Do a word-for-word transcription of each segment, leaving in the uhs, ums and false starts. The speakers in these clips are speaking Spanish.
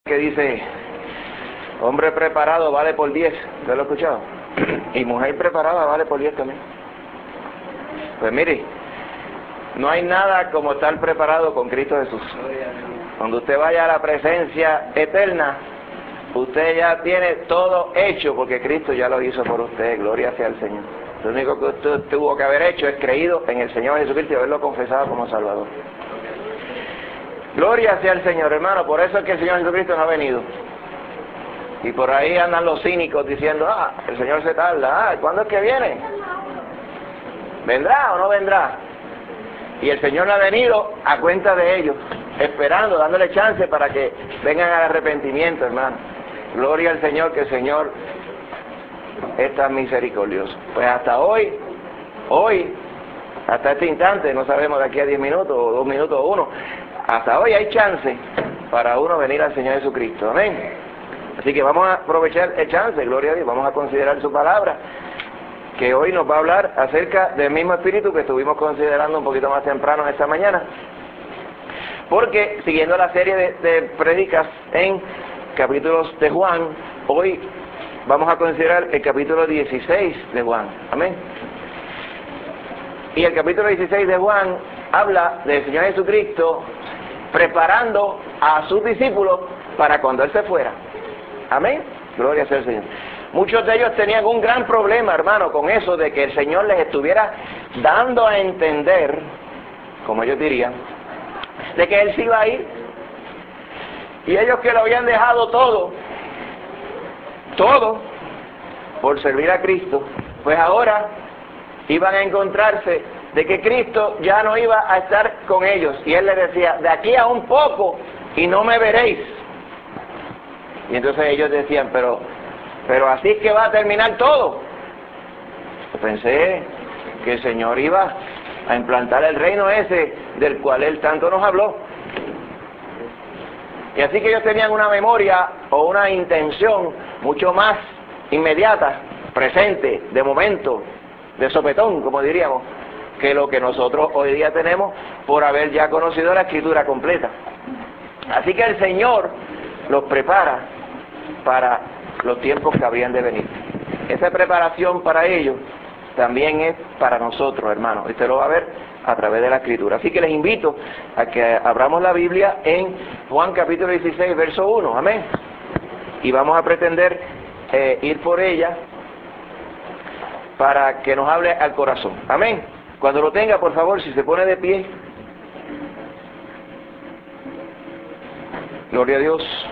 que dice, hombre preparado vale por diez, ¿usted lo ha escuchado? Y mujer preparada vale por diez también. Pues mire, no hay nada como estar preparado con Cristo Jesús. Cuando usted vaya a la presencia eterna, usted ya tiene todo hecho, porque Cristo ya lo hizo por usted. Gloria sea al Señor. Lo único que usted tuvo que haber hecho es creído en el Señor Jesucristo y haberlo confesado como Salvador. Gloria sea al Señor, hermano. Por eso es que el Señor Jesucristo no ha venido. Y por ahí andan los cínicos diciendo, ah, el Señor se tarda, ah, ¿cuándo es que viene? ¿Vendrá o no vendrá? Y el Señor no ha venido a cuenta de ellos, esperando, dándole chance para que vengan al arrepentimiento, hermano. Gloria al Señor, que el Señor es tan misericordioso. Pues hasta hoy, hoy, hasta este instante, no sabemos de aquí a diez minutos, o dos minutos, o uno, hasta hoy hay chance para uno venir al Señor Jesucristo. Amén. Así que vamos a aprovechar el chance, gloria a Dios, vamos a considerar su palabra, que hoy nos va a hablar acerca del mismo espíritu que estuvimos considerando un poquito más temprano esta mañana. Porque, siguiendo la serie de, de prédicas en capítulos de Juan, hoy vamos a considerar el capítulo dieciséis de Juan. Amén. Y el capítulo dieciséis de Juan habla del Señor Jesucristo preparando a sus discípulos para cuando Él se fuera. Amén. Gloria sea al Señor. Muchos de ellos tenían un gran problema, hermano, con eso de que el Señor les estuviera dando a entender, como ellos dirían, de que Él se iba a ir. Y ellos que lo habían dejado todo, todo, por servir a Cristo, pues ahora iban a encontrarse de que Cristo ya no iba a estar con ellos. Y Él les decía, de aquí a un poco y no me veréis. Y entonces ellos decían, pero, pero así es que va a terminar todo. Yo pensé que el Señor iba a implantar el reino ese del cual Él tanto nos habló. Y así que ellos tenían una memoria o una intención mucho más inmediata, presente, de momento, de sopetón, como diríamos, que lo que nosotros hoy día tenemos por haber ya conocido la Escritura completa. Así que el Señor los prepara para los tiempos que habrían de venir. Esa preparación para ellos también es para nosotros, hermanos. Usted lo va a ver a través de la Escritura. Así que les invito a que abramos la Biblia en Juan capítulo dieciséis, verso uno. Amén. Y vamos a pretender eh, ir por ella para que nos hable al corazón. Amén. Cuando lo tenga, por favor, si se pone de pie. Gloria a Dios.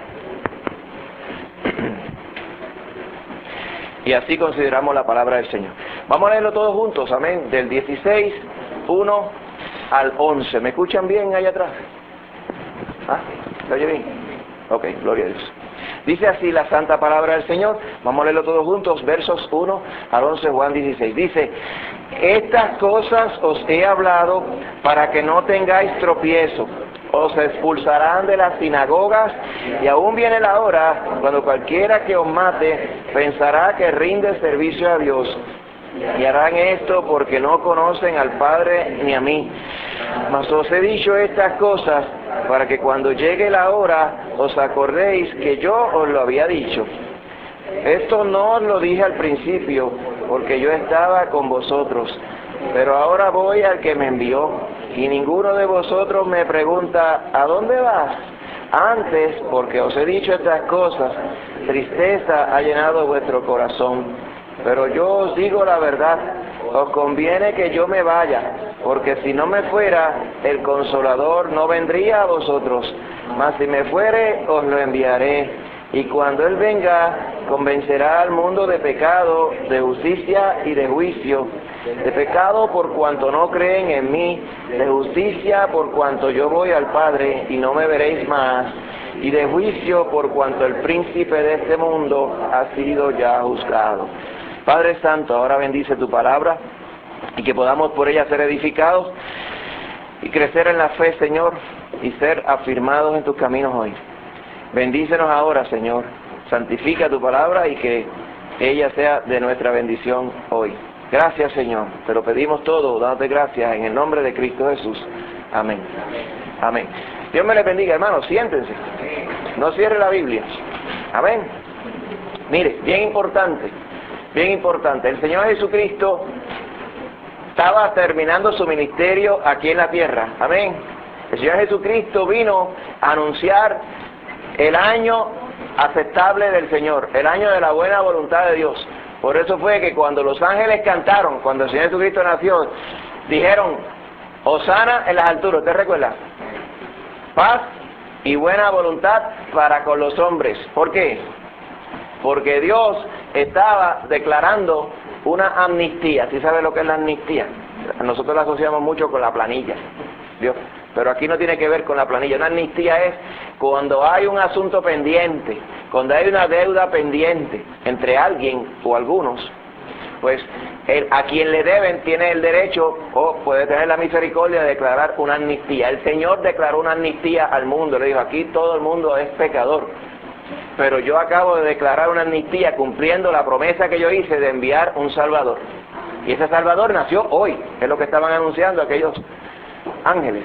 Y así consideramos la palabra del Señor. Vamos a leerlo todos juntos, amén. Del dieciséis, uno al once. ¿Me escuchan bien allá atrás? ¿Ah? ¿Lo oye bien? Ok, gloria a Dios. Dice así la santa palabra del Señor. Vamos a leerlo todos juntos, versos uno al once, Juan dieciséis. Dice, estas cosas os he hablado para que no tengáis tropiezo. Os expulsarán de las sinagogas, y aún viene la hora cuando cualquiera que os mate pensará que rinde servicio a Dios. Y harán esto porque no conocen al Padre ni a mí. Mas os he dicho estas cosas para que cuando llegue la hora os acordéis que yo os lo había dicho. Esto no os lo dije al principio, porque yo estaba con vosotros. Pero ahora voy al que me envió, y ninguno de vosotros me pregunta, ¿a dónde vas? Antes, porque os he dicho estas cosas, tristeza ha llenado vuestro corazón. Pero yo os digo la verdad, os conviene que yo me vaya, porque si no me fuera, el Consolador no vendría a vosotros. Mas si me fuere, os lo enviaré. Y cuando Él venga, convencerá al mundo de pecado, de justicia y de juicio. De pecado por cuanto no creen en mí, de justicia por cuanto yo voy al Padre y no me veréis más, y de juicio por cuanto el príncipe de este mundo ha sido ya juzgado. Padre Santo, ahora bendice tu palabra y que podamos por ella ser edificados y crecer en la fe, Señor, y ser afirmados en tus caminos hoy. Bendícenos ahora, Señor. Santifica tu palabra y que ella sea de nuestra bendición hoy. Gracias, Señor. Te lo pedimos todo, dándote gracias en el nombre de Cristo Jesús. Amén. Amén. Dios me les bendiga, hermanos. Siéntense. No cierre la Biblia. Amén. Mire, bien importante, bien importante. El Señor Jesucristo estaba terminando su ministerio aquí en la tierra. Amén. El Señor Jesucristo vino a anunciar el año aceptable del Señor, el año de la buena voluntad de Dios. Por eso fue que cuando los ángeles cantaron, cuando el Señor Jesucristo nació, dijeron, Hosana en las alturas. ¿Usted recuerda? Paz y buena voluntad para con los hombres. ¿Por qué? Porque Dios estaba declarando una amnistía. ¿Sí sabe lo que es la amnistía? Nosotros la asociamos mucho con la planilla. Dios. Pero aquí no tiene que ver con la planilla. Una amnistía es cuando hay un asunto pendiente, cuando hay una deuda pendiente entre alguien o algunos, pues el, a quien le deben tiene el derecho o puede tener la misericordia de declarar una amnistía. El Señor declaró una amnistía al mundo, le dijo, aquí todo el mundo es pecador, pero yo acabo de declarar una amnistía cumpliendo la promesa que yo hice de enviar un Salvador. Y ese Salvador nació hoy, es lo que estaban anunciando aquellos ángeles.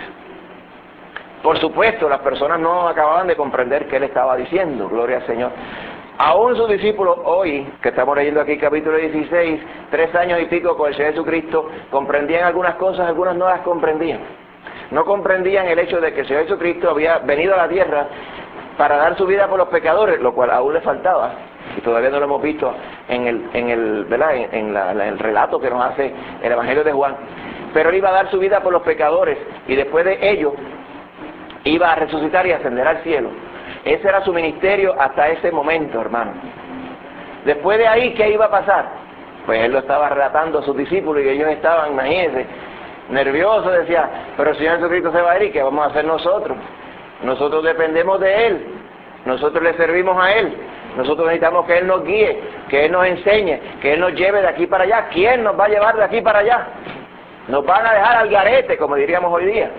Por supuesto, las personas no acababan de comprender qué Él estaba diciendo, gloria al Señor. Aún sus discípulos hoy, que estamos leyendo aquí capítulo dieciséis, tres años y pico con el Señor Jesucristo, comprendían algunas cosas, algunas no las comprendían. No comprendían el hecho de que el Señor Jesucristo había venido a la tierra para dar su vida por los pecadores, lo cual aún le faltaba, y todavía no lo hemos visto en el, en el, ¿verdad? En, en, la, en el relato que nos hace el Evangelio de Juan. Pero Él iba a dar su vida por los pecadores, y después de ello, iba a resucitar y ascender al cielo. Ese era su ministerio hasta ese momento, hermano. Después de ahí, ¿qué iba a pasar? Pues Él lo estaba relatando a sus discípulos y ellos estaban, imagínense, nerviosos, decía, pero el Señor Jesucristo se va a ir, ¿qué vamos a hacer nosotros? Nosotros dependemos de Él, nosotros le servimos a Él, nosotros necesitamos que Él nos guíe, que Él nos enseñe, que Él nos lleve de aquí para allá. ¿Quién nos va a llevar de aquí para allá? Nos van a dejar al garete, como diríamos hoy día.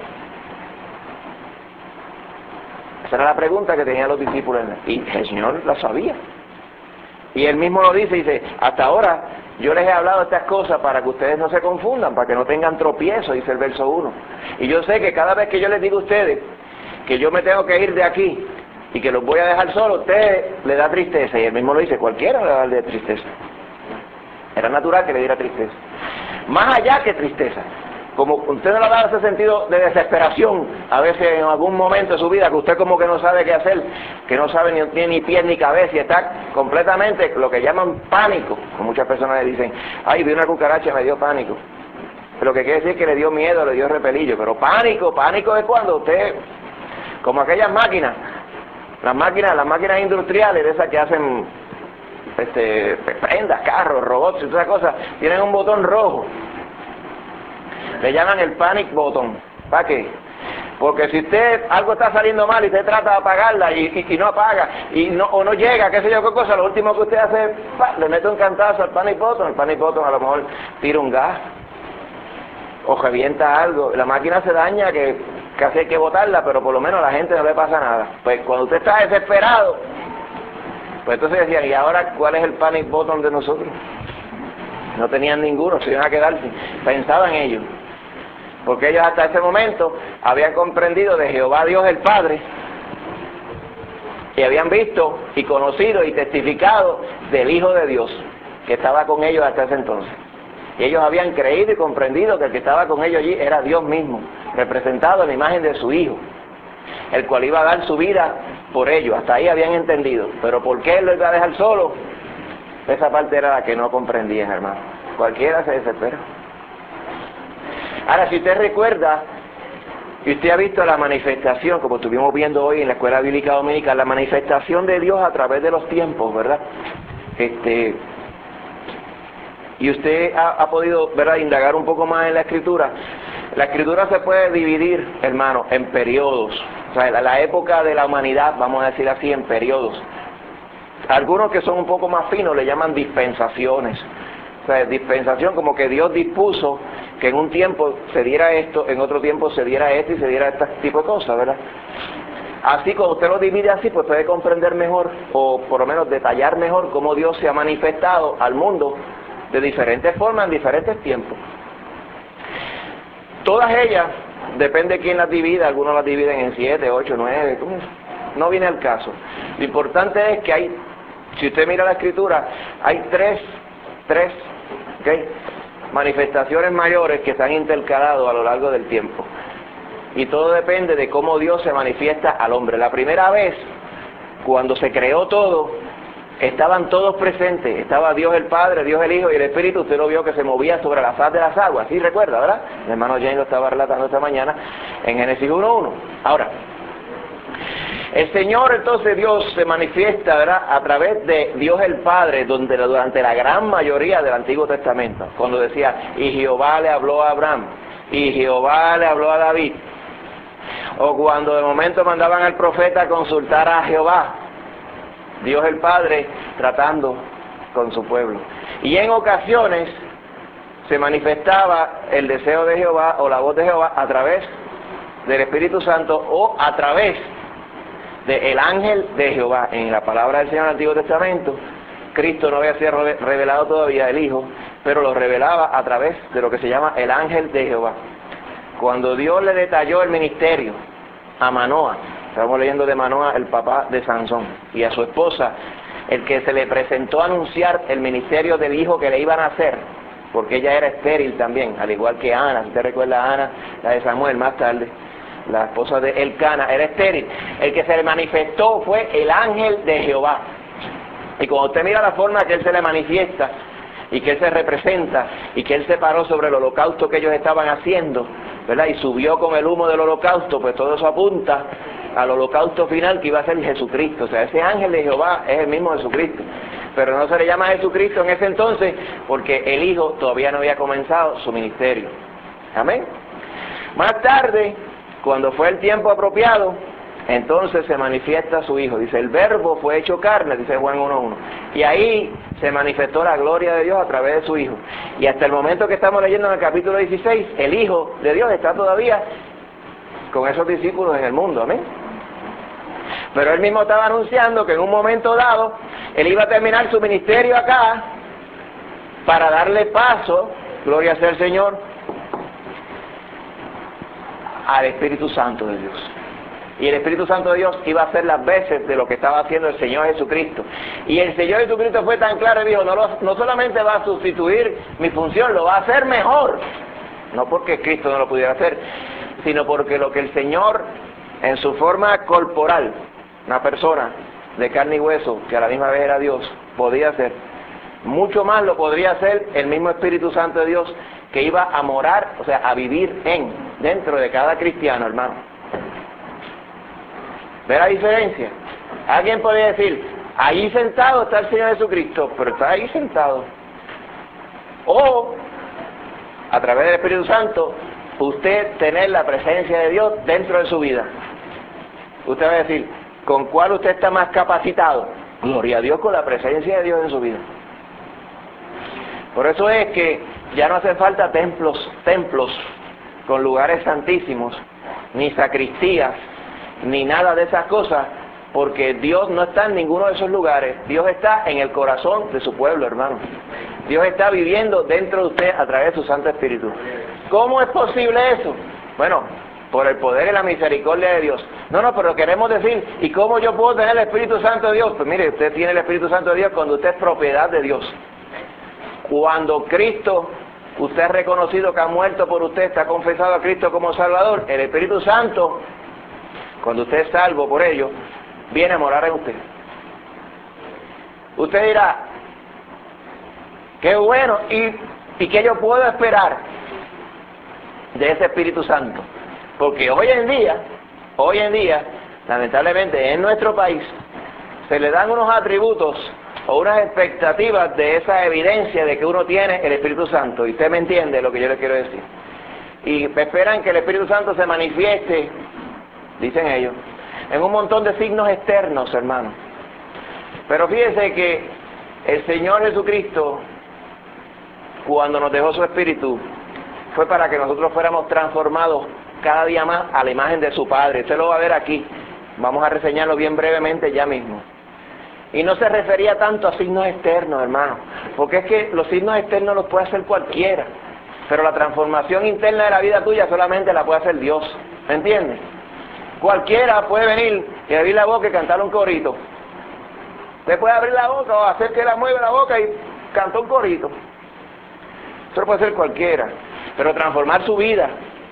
Esa era la pregunta que tenían los discípulos, y el Señor la sabía. Y Él mismo lo dice, dice, hasta ahora yo les he hablado estas cosas para que ustedes no se confundan, para que no tengan tropiezo, dice el verso uno. Y yo sé que cada vez que yo les digo a ustedes que yo me tengo que ir de aquí y que los voy a dejar solos, a ustedes le da tristeza. Y Él mismo lo dice, cualquiera le va a dar tristeza. Era natural que le diera tristeza. Más allá que tristeza. Como usted no le da ese sentido de desesperación, a veces en algún momento de su vida, que usted como que no sabe qué hacer, que no sabe ni tiene ni pies ni cabeza y está completamente lo que llaman pánico. Como muchas personas le dicen, ay, vi una cucaracha y me dio pánico. Lo que quiere decir es que le dio miedo, le dio repelillo. Pero pánico, pánico es cuando usted, como aquellas máquinas, las máquinas, las máquinas industriales, de esas que hacen este, prendas, carros, robots y todas esas cosas, tienen un botón rojo. Le llaman el panic button. ¿Para qué? Porque si usted, algo está saliendo mal y usted trata de apagarla y, y, y no apaga, y no, o no llega, qué sé yo qué cosa, lo último que usted hace es, pa, le mete un cantazo al panic button, el panic button a lo mejor tira un gas, o revienta algo, la máquina se daña, que casi hay que botarla, pero por lo menos a la gente no le pasa nada. Pues cuando usted está desesperado, pues entonces decían, ¿y ahora cuál es el panic button de nosotros? No tenían ninguno, se iban a quedar, pensaban ellos. Porque ellos hasta ese momento habían comprendido de Jehová Dios el Padre, y habían visto y conocido y testificado del Hijo de Dios, que estaba con ellos hasta ese entonces. Y ellos habían creído y comprendido que el que estaba con ellos allí era Dios mismo, representado en la imagen de su Hijo, el cual iba a dar su vida por ellos. Hasta ahí habían entendido. Pero ¿por qué Él lo iba a dejar solo? Esa parte era la que no comprendían, hermano. Cualquiera se desespera. Ahora, si usted recuerda, y usted ha visto la manifestación, como estuvimos viendo hoy en la Escuela Bíblica Dominical, la manifestación de Dios a través de los tiempos, ¿verdad? Este, y usted ha, ha podido, ¿verdad?, indagar un poco más en la Escritura. La Escritura se puede dividir, hermano, en periodos. O sea, la, la época de la humanidad, vamos a decir así, en periodos. Algunos que son un poco más finos le llaman dispensaciones. O sea, dispensación como que Dios dispuso que en un tiempo se diera esto, en otro tiempo se diera esto y se diera este tipo de cosas, ¿verdad? Así, cuando usted lo divide así, pues puede comprender mejor, o por lo menos detallar mejor cómo Dios se ha manifestado al mundo de diferentes formas en diferentes tiempos. Todas ellas, depende de quién las divida, algunos las dividen en siete, ocho, nueve, no viene al caso. Lo importante es que hay, si usted mira la escritura, hay tres, tres, ¿okay?, manifestaciones mayores que se han intercalado a lo largo del tiempo. Y todo depende de cómo Dios se manifiesta al hombre. La primera vez, cuando se creó todo, estaban todos presentes. Estaba Dios el Padre, Dios el Hijo y el Espíritu. Usted lo vio que se movía sobre la faz de las aguas. ¿Sí recuerda, verdad? El hermano James lo estaba relatando esta mañana en Génesis uno uno. Ahora, el Señor, entonces, Dios se manifiesta, ¿verdad?, a través de Dios el Padre, donde durante la gran mayoría del Antiguo Testamento, cuando decía, y Jehová le habló a Abraham, y Jehová le habló a David, o cuando de momento mandaban al profeta a consultar a Jehová, Dios el Padre tratando con su pueblo. Y en ocasiones se manifestaba el deseo de Jehová o la voz de Jehová a través del Espíritu Santo o a través del ángel de Jehová. En la palabra del Señor en el Antiguo Testamento, Cristo no había sido revelado todavía, el Hijo, pero lo revelaba a través de lo que se llama el ángel de Jehová. Cuando Dios le detalló el ministerio a Manoa, estamos leyendo de Manoa, el papá de Sansón, y a su esposa, el que se le presentó a anunciar el ministerio del hijo que le iban a hacer, porque ella era estéril también, al igual que Ana. Si usted recuerda a Ana, la de Samuel más tarde, la esposa de Elcana, era estéril. El que se le manifestó fue el ángel de Jehová. Y cuando usted mira la forma que él se le manifiesta, y que él se representa, y que él se paró sobre el holocausto que ellos estaban haciendo, ¿verdad?, y subió con el humo del holocausto, pues todo eso apunta al holocausto final que iba a ser Jesucristo. O sea, ese ángel de Jehová es el mismo Jesucristo, pero no se le llama Jesucristo en ese entonces porque el Hijo todavía no había comenzado su ministerio. Amén. Más tarde, cuando fue el tiempo apropiado, entonces se manifiesta su Hijo. Dice, el Verbo fue hecho carne, dice Juan uno uno. Y ahí se manifestó la gloria de Dios a través de su Hijo. Y hasta el momento que estamos leyendo en el capítulo dieciséis, el Hijo de Dios está todavía con esos discípulos en el mundo. Amén. Pero él mismo estaba anunciando que en un momento dado, él iba a terminar su ministerio acá para darle paso, gloria sea el Señor, al Espíritu Santo de Dios. Y el Espíritu Santo de Dios iba a hacer las veces de lo que estaba haciendo el Señor Jesucristo. Y el Señor Jesucristo fue tan claro y dijo, no, lo, no solamente va a sustituir mi función, lo va a hacer mejor. No porque Cristo no lo pudiera hacer, sino porque lo que el Señor, en su forma corporal, una persona de carne y hueso, que a la misma vez era Dios, podía hacer, mucho más lo podría hacer el mismo Espíritu Santo de Dios, que iba a morar, o sea, a vivir en, dentro de cada cristiano, hermano. ¿Ve la diferencia? Alguien podría decir, ahí sentado está el Señor Jesucristo, pero está ahí sentado. O, a través del Espíritu Santo, usted tener la presencia de Dios dentro de su vida. Usted va a decir, ¿con cuál usted está más capacitado? Gloria a Dios, con la presencia de Dios en su vida. Por eso es que ya no hacen falta templos, templos con lugares santísimos, ni sacristías, ni nada de esas cosas, porque Dios no está en ninguno de esos lugares. Dios está en el corazón de su pueblo, hermano. Dios está viviendo dentro de usted a través de su Santo Espíritu. ¿Cómo es posible eso? Bueno, por el poder y la misericordia de Dios. No, no, pero queremos decir, ¿y cómo yo puedo tener el Espíritu Santo de Dios? Pues mire, usted tiene el Espíritu Santo de Dios cuando usted es propiedad de Dios. Cuando Cristo, usted ha reconocido que ha muerto por usted, está confesado a Cristo como Salvador, el Espíritu Santo, cuando usted es salvo por ello, viene a morar en usted. Usted dirá, qué bueno, ¿y, y qué yo puedo esperar de ese Espíritu Santo? Porque hoy en día, hoy en día, lamentablemente en nuestro país, se le dan unos atributos o unas expectativas de esa evidencia de que uno tiene el Espíritu Santo. Y usted me entiende lo que yo le quiero decir. Y esperan que el Espíritu Santo se manifieste, dicen ellos, en un montón de signos externos, hermano. Pero fíjese que el Señor Jesucristo, cuando nos dejó su Espíritu, fue para que nosotros fuéramos transformados cada día más a la imagen de su Padre. Usted lo va a ver aquí. Vamos a reseñarlo bien brevemente ya mismo. Y no se refería tanto a signos externos, hermano, porque es que los signos externos los puede hacer cualquiera, pero la transformación interna de la vida tuya solamente la puede hacer Dios. ¿Me entiendes? Cualquiera puede venir y abrir la boca y cantar un corito. Usted puede abrir la boca o hacer que la mueva la boca y cantar un corito. Eso lo puede hacer cualquiera, pero transformar su vida.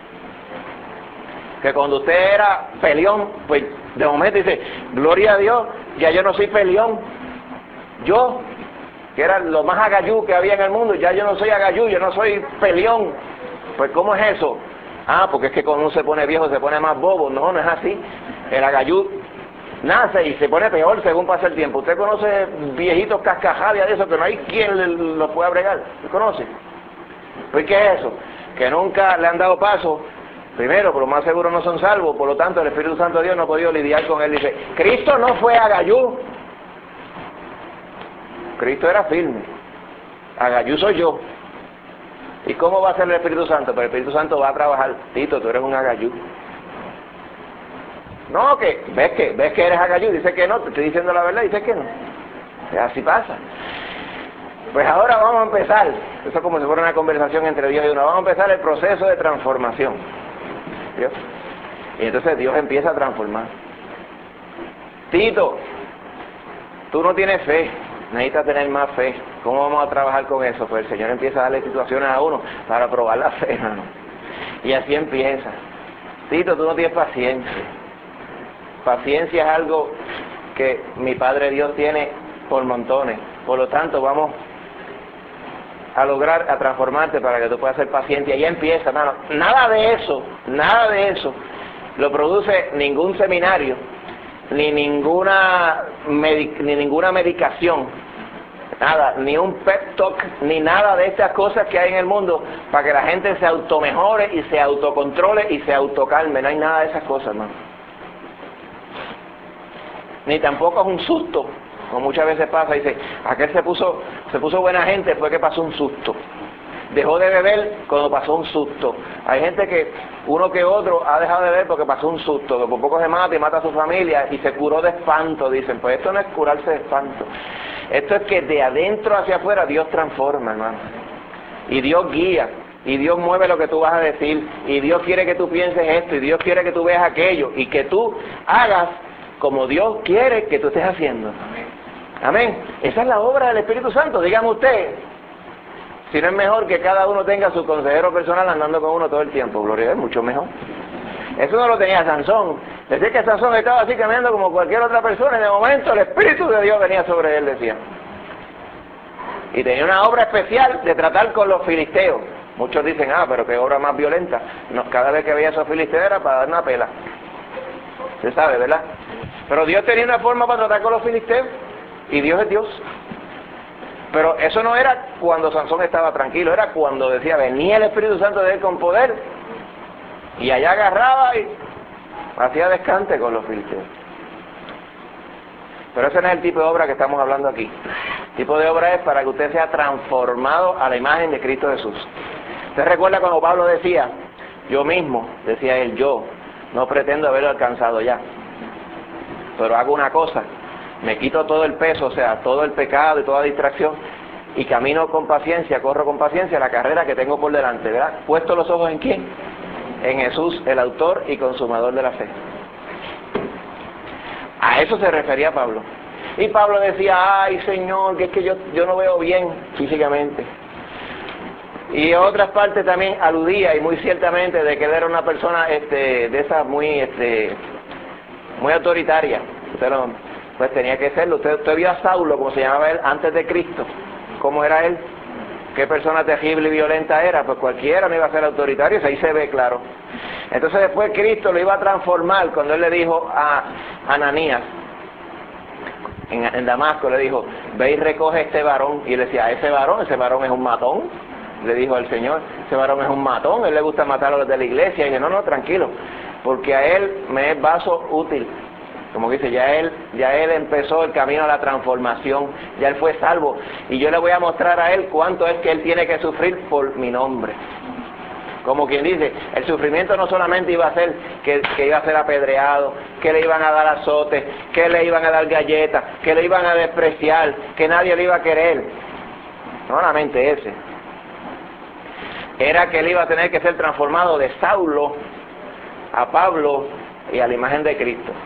Que cuando usted era peleón, pues de momento dice, gloria a Dios, ya yo no soy peleón. Yo, que era lo más agayú que había en el mundo, ya yo no soy agayú, yo no soy peleón. Pues ¿cómo es eso? Ah, porque es que cuando uno se pone viejo se pone más bobo. No, no es así. El agayú nace y se pone peor según pasa el tiempo. Usted conoce viejitos cascajadas de eso que no hay quien los pueda bregar. ¿Usted conoce? Pues ¿qué es eso? Que nunca le han dado paso. Primero, por lo más seguro no son salvos, por lo tanto el Espíritu Santo de Dios no ha podido lidiar con él. Dice, Cristo no fue agayú. Cristo era firme. Agayú soy yo. ¿Y cómo va a ser el Espíritu Santo? Pero el Espíritu Santo va a trabajar. Tito, tú eres un agayú. No, que ves que ves que eres agayú, dice que no, te estoy diciendo la verdad, dice que no. Así pasa. Pues ahora vamos a empezar, eso es como si fuera una conversación entre Dios y uno, vamos a empezar el proceso de transformación. ¿Dios? Y entonces Dios empieza a transformar. Tito, tú no tienes fe, necesitas tener más fe. ¿Cómo vamos a trabajar con eso? Pues el Señor empieza a darle situaciones a uno para probar la fe, hermano. Y así empieza. Tito, tú no tienes paciencia. Paciencia es algo que mi Padre Dios tiene por montones. Por lo tanto, vamos a lograr, a transformarte para que tú puedas ser paciente. Y ahí empieza, hermano. Nada de eso, nada de eso lo produce ningún seminario, ni ninguna, medic, ni ninguna medicación, nada, ni un pep talk, ni nada de estas cosas que hay en el mundo para que la gente se automejore y se autocontrole y se autocalme. No hay nada de esas cosas, hermano. Ni tampoco es un susto, como muchas veces pasa, dice, aquel se puso, se puso buena gente fue que pasó un susto. Dejó de beber cuando pasó un susto. Hay gente que, uno que otro, ha dejado de beber porque pasó un susto, que por poco se mata y mata a su familia y se curó de espanto, dicen. Pues esto no es curarse de espanto. Esto es que de adentro hacia afuera Dios transforma, hermano. Y Dios guía, y Dios mueve lo que tú vas a decir, y Dios quiere que tú pienses esto, y Dios quiere que tú veas aquello, y que tú hagas como Dios quiere que tú estés haciendo. Amén. Amén. Esa es la obra del Espíritu Santo. Dígame usted, si no es mejor que cada uno tenga su consejero personal andando con uno todo el tiempo. Gloria a Dios, mucho mejor. Eso no lo tenía Sansón. Decía que Sansón estaba así caminando como cualquier otra persona y de momento el Espíritu de Dios venía sobre él, decía. Y tenía una obra especial de tratar con los filisteos. Muchos dicen, ah, pero qué obra más violenta. No, cada vez que veía a esos filisteos era para dar una pela. Se sabe, ¿verdad? Pero Dios tenía una forma para tratar con los filisteos. Y Dios es Dios. Pero eso no era cuando Sansón estaba tranquilo, era cuando decía, venía el Espíritu Santo de él con poder, y allá agarraba y hacía descante con los filisteos. Pero ese no es el tipo de obra que estamos hablando aquí. El tipo de obra es para que usted sea transformado a la imagen de Cristo Jesús. ¿Usted recuerda cuando Pablo decía, yo mismo, decía él, yo, no pretendo haberlo alcanzado ya, pero hago una cosa, me quito todo el peso, o sea, todo el pecado y toda distracción, y camino con paciencia, corro con paciencia la carrera que tengo por delante, ¿verdad? Puesto los ojos en quién, en Jesús, el autor y consumador de la fe. A eso se refería Pablo. Y Pablo decía, ay Señor, que es que yo, yo no veo bien físicamente. Y en otras partes también aludía, y muy ciertamente, de que él era una persona este, de esas muy, este, muy autoritaria. Usted lo, pues tenía que serlo. Usted, usted vio a Saulo, como se llamaba él, antes de Cristo. ¿Cómo era él? ¿Qué persona terrible y violenta era? Pues cualquiera no iba a ser autoritario, ahí se ve claro. Entonces después Cristo lo iba a transformar cuando él le dijo a Ananías, en, en Damasco, le dijo, ve y recoge este varón. Y él decía, ese varón, ese varón es un matón. Le dijo al Señor, ese varón es un matón, él le gusta matar a los de la iglesia. Y dije, no, no, tranquilo, porque a él me es vaso útil. Como dice, ya él, ya él empezó el camino a la transformación, ya él fue salvo, y yo le voy a mostrar a él cuánto es que él tiene que sufrir por mi nombre. Como quien dice, el sufrimiento no solamente iba a ser que, que iba a ser apedreado, que le iban a dar azotes, que le iban a dar galletas, que le iban a despreciar, que nadie le iba a querer. No solamente ese. Era que él iba a tener que ser transformado de Saulo a Pablo y a la imagen de Cristo.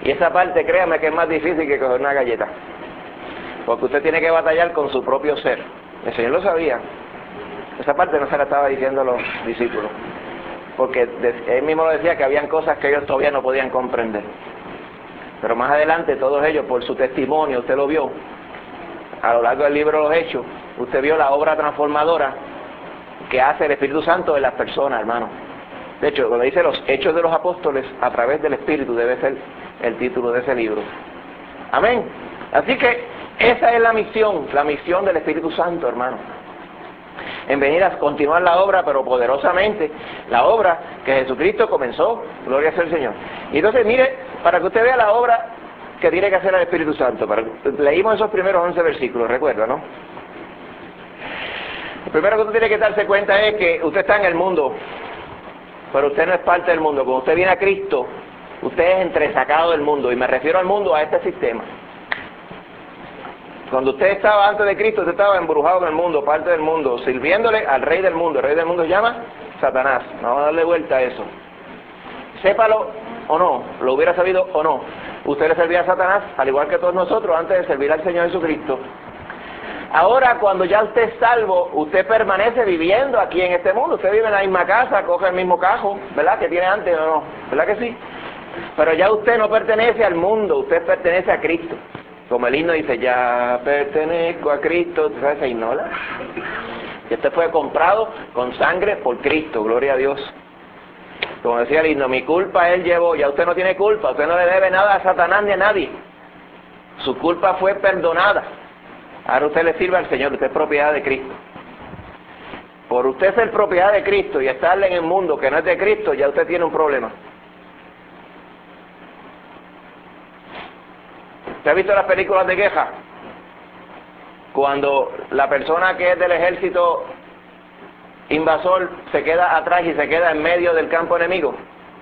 Y esa parte, créame que es más difícil que coger una galleta. Porque usted tiene que batallar con su propio ser. El Señor lo sabía. Esa parte no se la estaba diciendo a los discípulos. Porque él mismo lo decía que habían cosas que ellos todavía no podían comprender. Pero más adelante todos ellos, por su testimonio, usted lo vio, a lo largo del libro de los Hechos, usted vio la obra transformadora que hace el Espíritu Santo en las personas, hermano. De hecho, cuando dice los Hechos de los Apóstoles, a través del Espíritu, debe ser el título de ese libro. Amén. Así que esa es la misión, la misión del Espíritu Santo, hermano. En venir a continuar la obra, pero poderosamente, la obra que Jesucristo comenzó, gloria sea al Señor. Y entonces, mire, para que usted vea la obra que tiene que hacer el Espíritu Santo, para, leímos esos primeros once versículos, recuerda, ¿no? Lo primero que usted tiene que darse cuenta es que usted está en el mundo, pero usted no es parte del mundo. Cuando usted viene a Cristo, usted es entresacado del mundo, y me refiero al mundo, a este sistema. Cuando usted estaba antes de Cristo, usted estaba embrujado en el mundo, parte del mundo, sirviéndole al rey del mundo. El rey del mundo se llama Satanás. Vamos a darle vuelta a eso. Sépalo o no, lo hubiera sabido o no. Usted le servía a Satanás, al igual que todos nosotros, antes de servir al Señor Jesucristo. Ahora, cuando ya usted es salvo, usted permanece viviendo aquí en este mundo. Usted vive en la misma casa, coge el mismo cajo, ¿verdad? Que tiene antes, ¿o no? ¿Verdad que sí? Pero ya usted no pertenece al mundo, usted pertenece a Cristo. Como el himno dice, ya pertenezco a Cristo, ¿tú sabes ese himno, verdad? Y este fue comprado con sangre por Cristo, gloria a Dios. Como decía el himno, mi culpa Él llevó, ya usted no tiene culpa, usted no le debe nada a Satanás ni a nadie. Su culpa fue perdonada. Ahora usted le sirve al Señor, usted es propiedad de Cristo. Por usted ser propiedad de Cristo y estar en el mundo que no es de Cristo, ya usted tiene un problema. ¿Usted ha visto las películas de guerra? Cuando la persona que es del ejército invasor se queda atrás y se queda en medio del campo enemigo.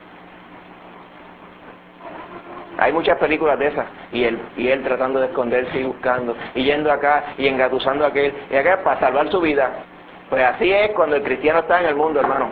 Hay muchas películas de esas. Y él, y él tratando de esconderse y buscando, y yendo acá y engatusando a aquel, y acá para salvar su vida. Pues así es cuando el cristiano está en el mundo, hermano.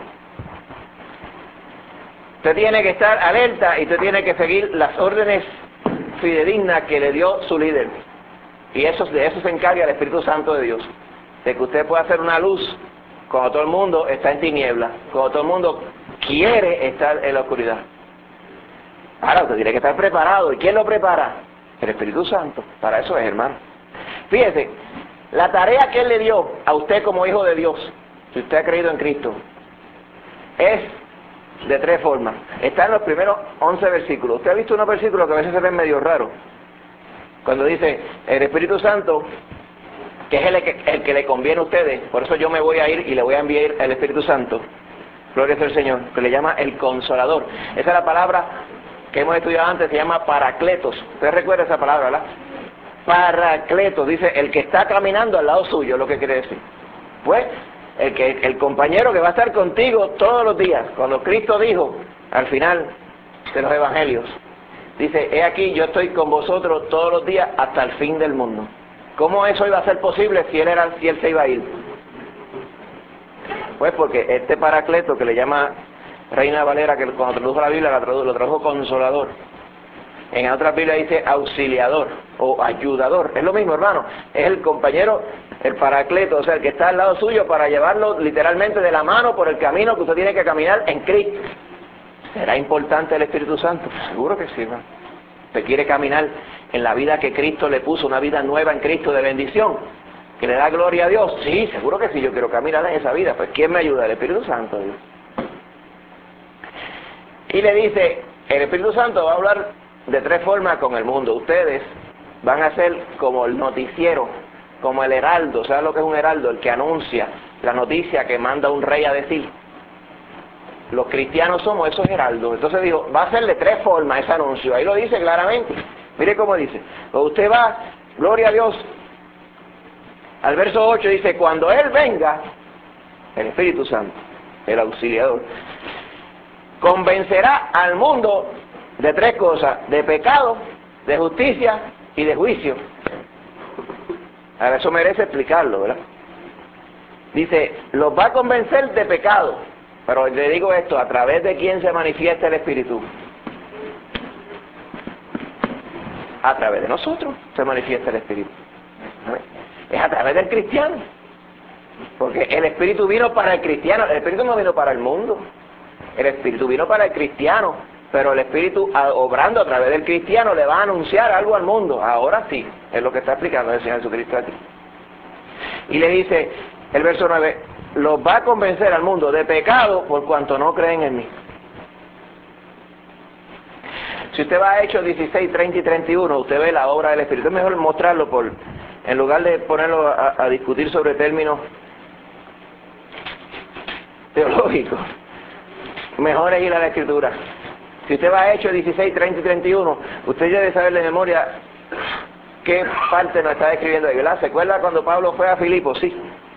Usted tiene que estar alerta y usted tiene que seguir las órdenes fidedigna que le dio su líder, y eso, de eso se encarga el Espíritu Santo de Dios, de que usted pueda hacer una luz cuando todo el mundo está en tinieblas, cuando todo el mundo quiere estar en la oscuridad. Ahora usted tiene que estar preparado. ¿Y quién lo prepara? El Espíritu Santo. Para eso es, hermano. Fíjese, la tarea que Él le dio a usted como hijo de Dios, si usted ha creído en Cristo, es de tres formas. Está en los primeros once versículos. Usted ha visto unos versículos que a veces se ven medio raros. Cuando dice, el Espíritu Santo, que es el que, el que le conviene a ustedes, por eso yo me voy a ir y le voy a enviar el Espíritu Santo, gloria sea al Señor, que le llama el Consolador. Esa es la palabra que hemos estudiado antes, se llama Paracletos. Usted recuerda esa palabra, ¿verdad? Paracletos, dice, el que está caminando al lado suyo, lo que quiere decir. Pues, El, que, el compañero que va a estar contigo todos los días. Cuando Cristo dijo al final de los evangelios, dice, he aquí yo estoy con vosotros todos los días hasta el fin del mundo. ¿Cómo eso iba a ser posible si él era, si él se iba a ir? Pues porque este Paracleto, que le llama Reina Valera, que cuando tradujo la Biblia lo tradujo, lo tradujo Consolador, en otras Biblias dice auxiliador o ayudador, es lo mismo, hermano, es el compañero, el Paracleto, o sea, el que está al lado suyo para llevarlo literalmente de la mano por el camino que usted tiene que caminar en Cristo. ¿Será importante el Espíritu Santo? Seguro que sí, hermano. Usted quiere caminar en la vida que Cristo le puso, una vida nueva en Cristo de bendición, que le da gloria a Dios. Sí, seguro que sí, yo quiero caminar en esa vida. Pues ¿quién me ayuda? El Espíritu Santo, Dios. Y le dice, el Espíritu Santo va a hablar de tres formas con el mundo. Ustedes van a ser como el noticiero, como el heraldo. ¿Sabes lo que es un heraldo? El que anuncia la noticia que manda un rey a decir. Los cristianos somos esos heraldos. Entonces dijo, va a ser de tres formas ese anuncio. Ahí lo dice claramente. Mire cómo dice. Cuando usted va, gloria a Dios, al verso ocho dice, cuando Él venga, el Espíritu Santo, el auxiliador, convencerá al mundo de tres cosas: de pecado, de justicia y de juicio. Ahora eso merece explicarlo, ¿verdad? Dice, los va a convencer de pecado. Pero le digo esto, ¿a través de quién se manifiesta el Espíritu? A través de nosotros se manifiesta el Espíritu. Es a través del cristiano. Porque el Espíritu vino para el cristiano, el Espíritu no vino para el mundo. El Espíritu vino para el cristiano, pero el Espíritu, obrando a través del cristiano, le va a anunciar algo al mundo. Ahora sí, es lo que está explicando el Señor Jesucristo aquí. Y le dice, el verso nueve, los va a convencer al mundo de pecado por cuanto no creen en mí. Si usted va a Hechos dieciséis, treinta y treinta y uno, usted ve la obra del Espíritu. Es mejor mostrarlo, por, en lugar de ponerlo a, a discutir sobre términos teológicos. Mejor es ir a la Escritura. Si usted va a Hechos dieciséis, treinta y treinta y uno, usted debe saber de memoria qué parte nos está describiendo ahí, ¿verdad? ¿Se acuerda cuando Pablo fue a Filipo? Sí.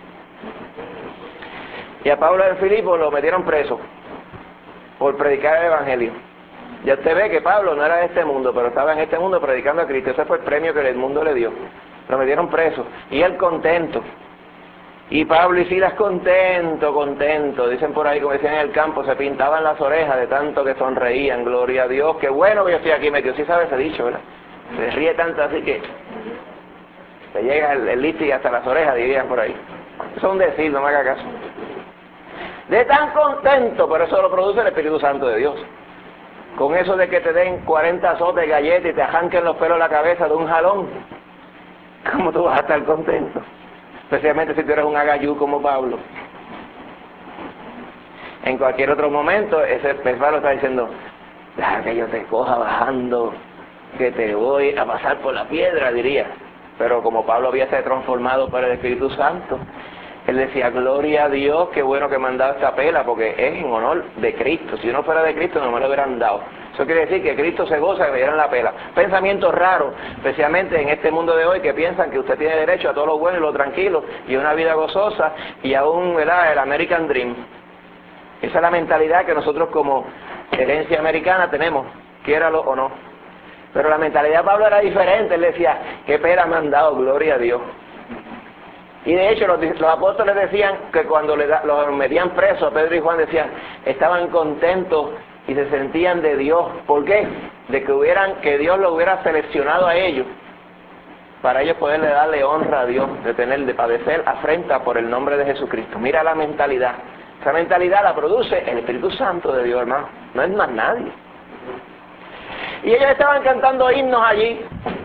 Y a Pablo en Filipo lo metieron preso por predicar el Evangelio. Ya usted ve que Pablo no era de este mundo, pero estaba en este mundo predicando a Cristo. Ese fue el premio que el mundo le dio. Lo metieron preso. Y él contento. Y Pablo y Silas contento, contento. Dicen por ahí, como decían en el campo, se pintaban las orejas de tanto que sonreían. Gloria a Dios, qué bueno que yo estoy aquí metido. Sí sabe ese dicho, ¿verdad? Se ríe tanto así que se llega el, el listi hasta las orejas, dirían por ahí. Eso es un decir, no me haga caso. De tan contento, pero eso lo produce el Espíritu Santo de Dios. Con eso de que te den cuarenta azotes de galletas y te arranquen los pelos de la cabeza de un jalón, ¿cómo tú vas a estar contento? Especialmente si tú eres un agayú como Pablo. En cualquier otro momento, ese Pablo está diciendo, deja que yo te coja bajando, que te voy a pasar por la piedra, diría. Pero como Pablo había sido transformado por el Espíritu Santo, él decía, gloria a Dios, qué bueno que me han dado esta pela, porque es en honor de Cristo. Si uno fuera de Cristo, no me lo hubieran dado. Eso quiere decir que Cristo se goza de que me dieran la pela. Pensamientos raros, especialmente en este mundo de hoy, que piensan que usted tiene derecho a todo lo bueno y lo tranquilo, y una vida gozosa, y aún, ¿verdad?, el American Dream. Esa es la mentalidad que nosotros como herencia americana tenemos, quiéralo o no. Pero la mentalidad de Pablo era diferente. Él decía, qué pela me han dado, gloria a Dios. Y de hecho los, los apóstoles decían que cuando le da, los metían presos, Pedro y Juan decían, estaban contentos y se sentían de Dios. ¿Por qué? De que hubieran, que Dios los hubiera seleccionado a ellos, para ellos poderle darle honra a Dios, de tener, de padecer afrenta por el nombre de Jesucristo. Mira la mentalidad. Esa mentalidad la produce el Espíritu Santo de Dios, hermano. No es más nadie. Y ellos estaban cantando himnos allí.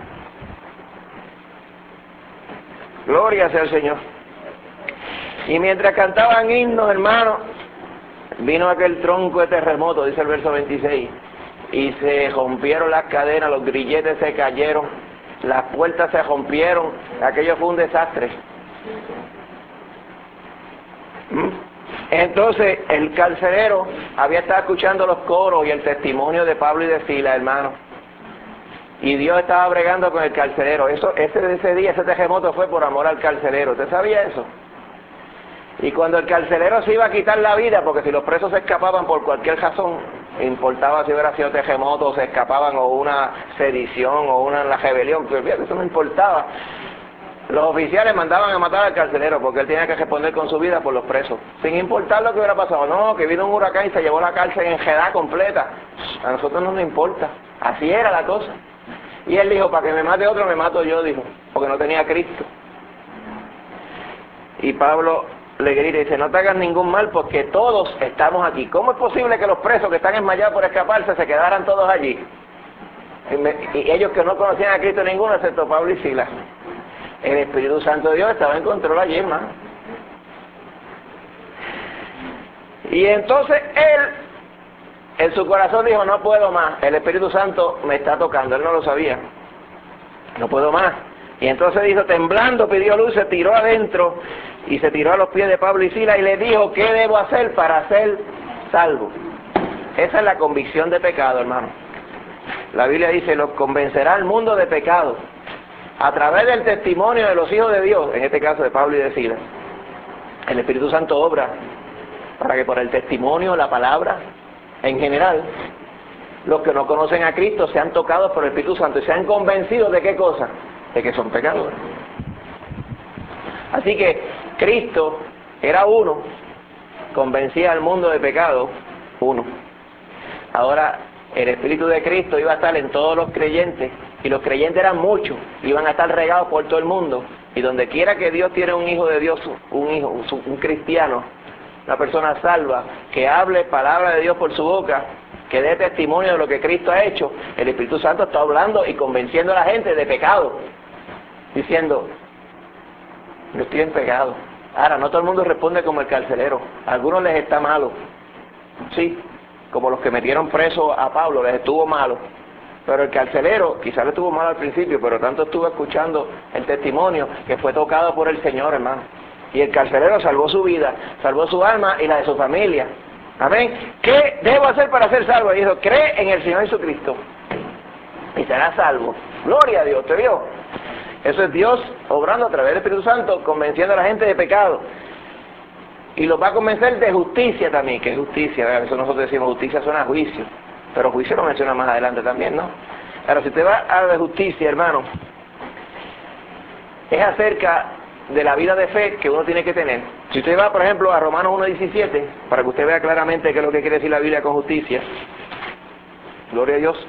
Gloria sea el Señor. Y mientras cantaban himnos, hermano, vino aquel tronco de terremoto, dice el verso veintiséis, y se rompieron las cadenas, los grilletes se cayeron, las puertas se rompieron, aquello fue un desastre. Entonces el carcelero había estado escuchando los coros y el testimonio de Pablo y de Silas, hermano. Y Dios estaba bregando con el carcelero. Eso, ese, ese día, ese terremoto fue por amor al carcelero. ¿Usted sabía eso? Y cuando el carcelero se iba a quitar la vida, porque si los presos se escapaban por cualquier razón, importaba si hubiera sido terremoto, o se escapaban, o una sedición, o una la rebelión, pues fíjate, eso no importaba. Los oficiales mandaban a matar al carcelero, porque él tenía que responder con su vida por los presos, sin importar lo que hubiera pasado. No, que vino un huracán y se llevó la cárcel en Jeddah completa. A nosotros no nos importa. Así era la cosa. Y él dijo, para que me mate otro, me mato yo, dijo, porque no tenía a Cristo. Y Pablo le grita y dice, no te hagas ningún mal, porque todos estamos aquí. ¿Cómo es posible que los presos que están enmayados por escaparse se quedaran todos allí? Y, me, y ellos que no conocían a Cristo ninguno, excepto Pablo y Silas. El Espíritu Santo de Dios estaba en control allí, hermano. Y entonces él, en su corazón dijo, no puedo más, el Espíritu Santo me está tocando. Él no lo sabía, no puedo más. Y entonces dijo, temblando, pidió luz, se tiró adentro y se tiró a los pies de Pablo y Silas y le dijo, ¿qué debo hacer para ser salvo? Esa es la convicción de pecado, hermano. La Biblia dice, los convencerá al mundo de pecado a través del testimonio de los hijos de Dios, en este caso de Pablo y de Silas. El Espíritu Santo obra para que por el testimonio, la palabra, en general, los que no conocen a Cristo sean tocados por el Espíritu Santo y sean convencidos de qué cosa, de que son pecadores. Así que Cristo era uno, convencía al mundo de pecado, uno. Ahora el Espíritu de Cristo iba a estar en todos los creyentes y los creyentes eran muchos, iban a estar regados por todo el mundo, y donde quiera que Dios tiene un hijo de Dios, un hijo, un cristiano, una persona salva, que hable palabra de Dios por su boca, que dé testimonio de lo que Cristo ha hecho, el Espíritu Santo está hablando y convenciendo a la gente de pecado, diciendo, yo estoy en pecado. Ahora, no todo el mundo responde como el carcelero, a algunos les está malo, sí, como los que metieron preso a Pablo, les estuvo malo, pero el carcelero quizás le estuvo malo al principio, pero tanto estuvo escuchando el testimonio que fue tocado por el Señor, hermano, y el carcelero salvó su vida, salvó su alma y la de su familia. Amén. ¿Qué debo hacer para ser salvo? Y dijo, cree en el Señor Jesucristo y serás salvo. Gloria a Dios, ¿te vio? Eso es Dios obrando a través del Espíritu Santo, convenciendo a la gente de pecado. Y los va a convencer de justicia también. ¿Qué es justicia? ¿Verdad? Eso nosotros decimos, justicia suena a juicio. Pero juicio lo menciona más adelante también, ¿no? Ahora, si usted va a la justicia, hermano, es acerca de la vida de fe que uno tiene que tener. Si usted va, por ejemplo, a Romanos uno diecisiete, para que usted vea claramente qué es lo que quiere decir la Biblia con justicia. Gloria a Dios.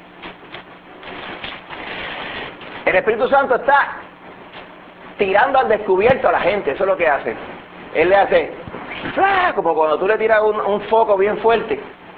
El Espíritu Santo está tirando al descubierto a la gente, eso es lo que hace. Él le hace, ¡fla! Como cuando tú le tiras un, un foco bien fuerte,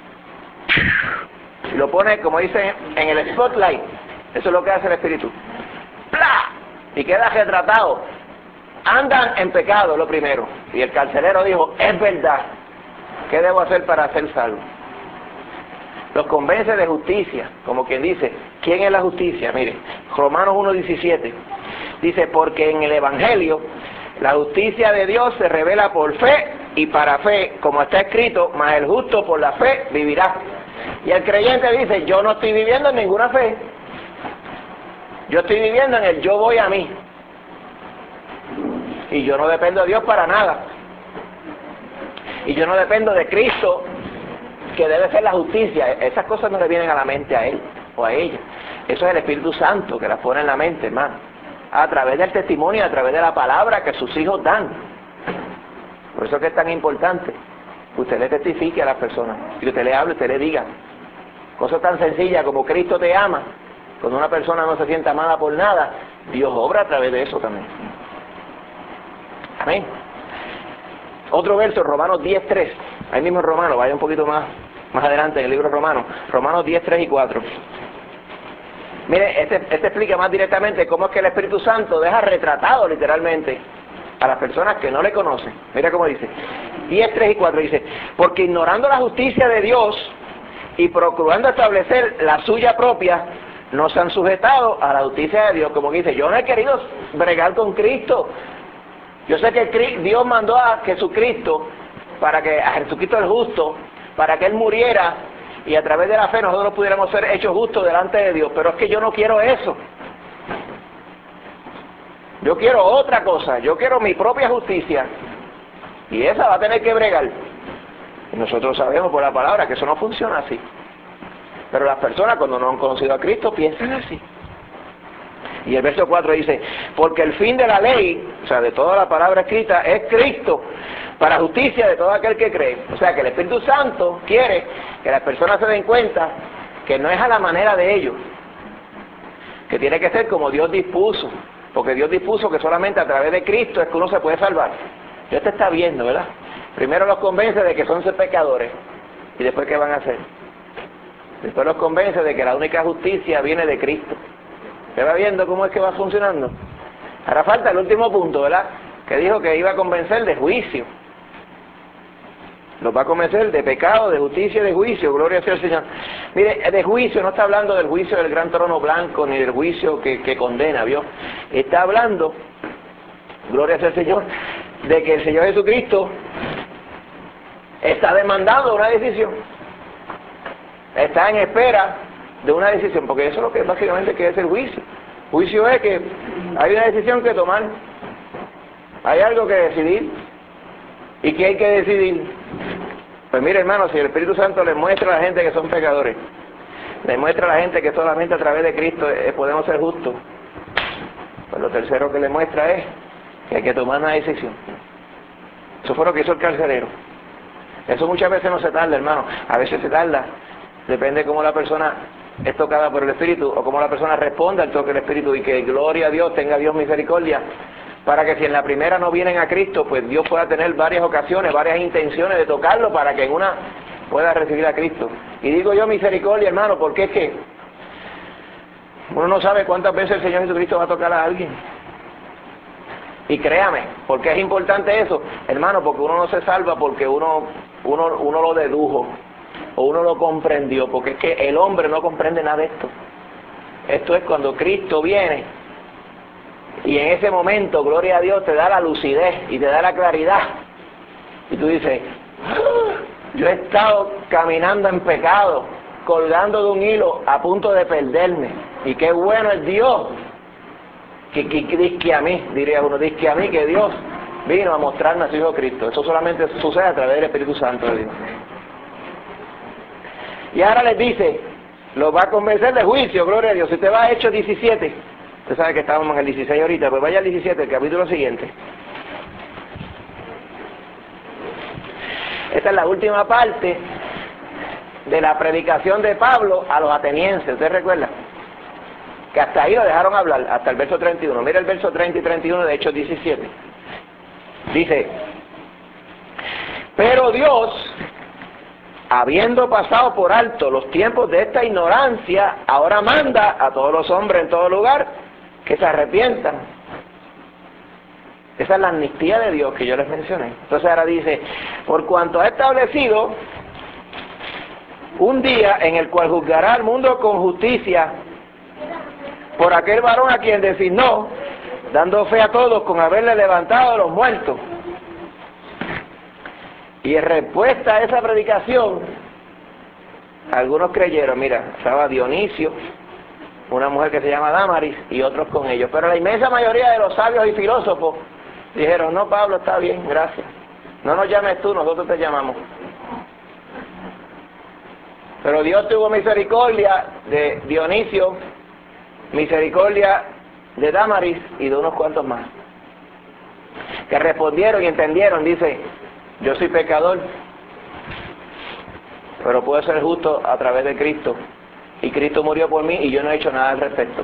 y lo pone, como dicen, en el spotlight. Eso es lo que hace el Espíritu. ¡Pla! Y queda retratado. Andan en pecado, lo primero. Y el carcelero dijo, es verdad. ¿Qué debo hacer para ser salvo? Los convence de justicia, como quien dice, ¿quién es la justicia? Mire, Romanos uno diecisiete dice, porque en el Evangelio la justicia de Dios se revela por fe y para fe, como está escrito, mas el justo por la fe vivirá. Y el creyente dice, yo no estoy viviendo en ninguna fe, yo estoy viviendo en el yo voy a mí, y yo no dependo de Dios para nada, y yo no dependo de Cristo, que debe ser la justicia. Esas cosas no le vienen a la mente a él o a ella. Eso es el Espíritu Santo que las pone en la mente, hermano, a través del testimonio, a través de la palabra que sus hijos dan. Por eso es que es tan importante que usted le testifique a las personas, que usted le hable, usted le diga cosas tan sencillas como Cristo te ama. Cuando una persona no se sienta amada por nada, Dios obra a través de eso también. Amén. Otro verso, Romanos diez tres, ahí mismo en Romanos, vaya un poquito más más adelante en el libro de Romanos, Romanos diez tres y cuatro. Mire, este, este explica más directamente cómo es que el Espíritu Santo deja retratado literalmente a las personas que no le conocen. Mira cómo dice, diez tres y cuatro dice, porque ignorando la justicia de Dios y procurando establecer la suya propia, no se han sujetado a la justicia de Dios. Como que dice, yo no he querido bregar con Cristo. Yo sé que Dios mandó a Jesucristo, para que a Jesucristo el justo, para que Él muriera y a través de la fe nosotros pudiéramos ser hechos justos delante de Dios, pero es que yo no quiero eso. Yo quiero otra cosa, yo quiero mi propia justicia, y esa va a tener que bregar. Y nosotros sabemos por la palabra que eso no funciona así. Pero las personas cuando no han conocido a Cristo piensan así. Y el verso cuatro dice, porque el fin de la ley, o sea, de toda la palabra escrita, es Cristo, para justicia de todo aquel que cree. O sea, que el Espíritu Santo quiere que las personas se den cuenta que no es a la manera de ellos, que tiene que ser como Dios dispuso, porque Dios dispuso que solamente a través de Cristo es que uno se puede salvar. Dios te está viendo, ¿verdad? Primero los convence de que son ser pecadores, y después ¿qué van a hacer? Después los convence de que la única justicia viene de Cristo. ¿Se va viendo cómo es que va funcionando? Ahora falta el último punto, ¿verdad? Que dijo que iba a convencer de juicio. Los va a convencer de pecado, de justicia y de juicio. Gloria sea al Señor. Mire, de juicio no está hablando del juicio del gran trono blanco, ni del juicio que, que condena, ¿vio? Está hablando, gloria sea al Señor, de que el Señor Jesucristo está demandando una decisión. Está en espera de una decisión, porque eso es lo que básicamente que es el juicio. Juicio es que hay una decisión que tomar, hay algo que decidir. ¿Y qué hay que decidir? Pues mire, hermano, si el Espíritu Santo le muestra a la gente que son pecadores, le muestra a la gente que solamente a través de Cristo eh, podemos ser justos, pues lo tercero que le muestra es que hay que tomar una decisión. Eso fue lo que hizo el carcelero. Eso muchas veces no se tarda, hermano, a veces se tarda. Depende de cómo la persona es tocada por el Espíritu, o cómo la persona responde al toque del Espíritu, y que gloria a Dios, tenga Dios misericordia, para que si en la primera no vienen a Cristo, pues Dios pueda tener varias ocasiones, varias intenciones de tocarlo, para que en una pueda recibir a Cristo. Y digo yo misericordia, hermano, porque es que uno no sabe cuántas veces el Señor Jesucristo va a tocar a alguien. Y créame, ¿por qué es importante eso? Hermano, porque uno no se salva porque uno, uno, uno lo dedujo, o uno lo comprendió, porque es que el hombre no comprende nada de esto. Esto es cuando Cristo viene, y en ese momento, gloria a Dios, te da la lucidez y te da la claridad. Y tú dices, ¡ah! Yo he estado caminando en pecado, colgando de un hilo, a punto de perderme. Y qué bueno es Dios, que, que, que disque a mí, diría uno, disque a mí, que Dios vino a mostrarme a su Hijo Cristo. Eso solamente sucede a través del Espíritu Santo de Dios. Y ahora les dice, los va a convencer de juicio, gloria a Dios. Si usted va a Hechos diecisiete, usted sabe que estábamos en el dieciséis ahorita, pues vaya al diecisiete, el capítulo siguiente. Esta es la última parte de la predicación de Pablo a los atenienses. ¿Usted recuerda? Que hasta ahí lo dejaron hablar, hasta el verso treinta y uno. Mira el verso treinta y treinta y uno de Hechos diecisiete. Dice, pero Dios, habiendo pasado por alto los tiempos de esta ignorancia, ahora manda a todos los hombres en todo lugar que se arrepientan. Esa es la amnistía de Dios que yo les mencioné. Entonces ahora dice, por cuanto ha establecido un día en el cual juzgará al mundo con justicia por aquel varón a quien designó, dando fe a todos con haberle levantado a los muertos. Y en respuesta a esa predicación, algunos creyeron. Mira, estaba Dionisio, una mujer que se llama Damaris, y otros con ellos. Pero la inmensa mayoría de los sabios y filósofos dijeron, no, Pablo, está bien, gracias. No nos llames tú, nosotros te llamamos. Pero Dios tuvo misericordia de Dionisio, misericordia de Damaris y de unos cuantos más, que respondieron y entendieron. Dice, yo soy pecador, pero puedo ser justo a través de Cristo, y Cristo murió por mí y yo no he hecho nada al respecto.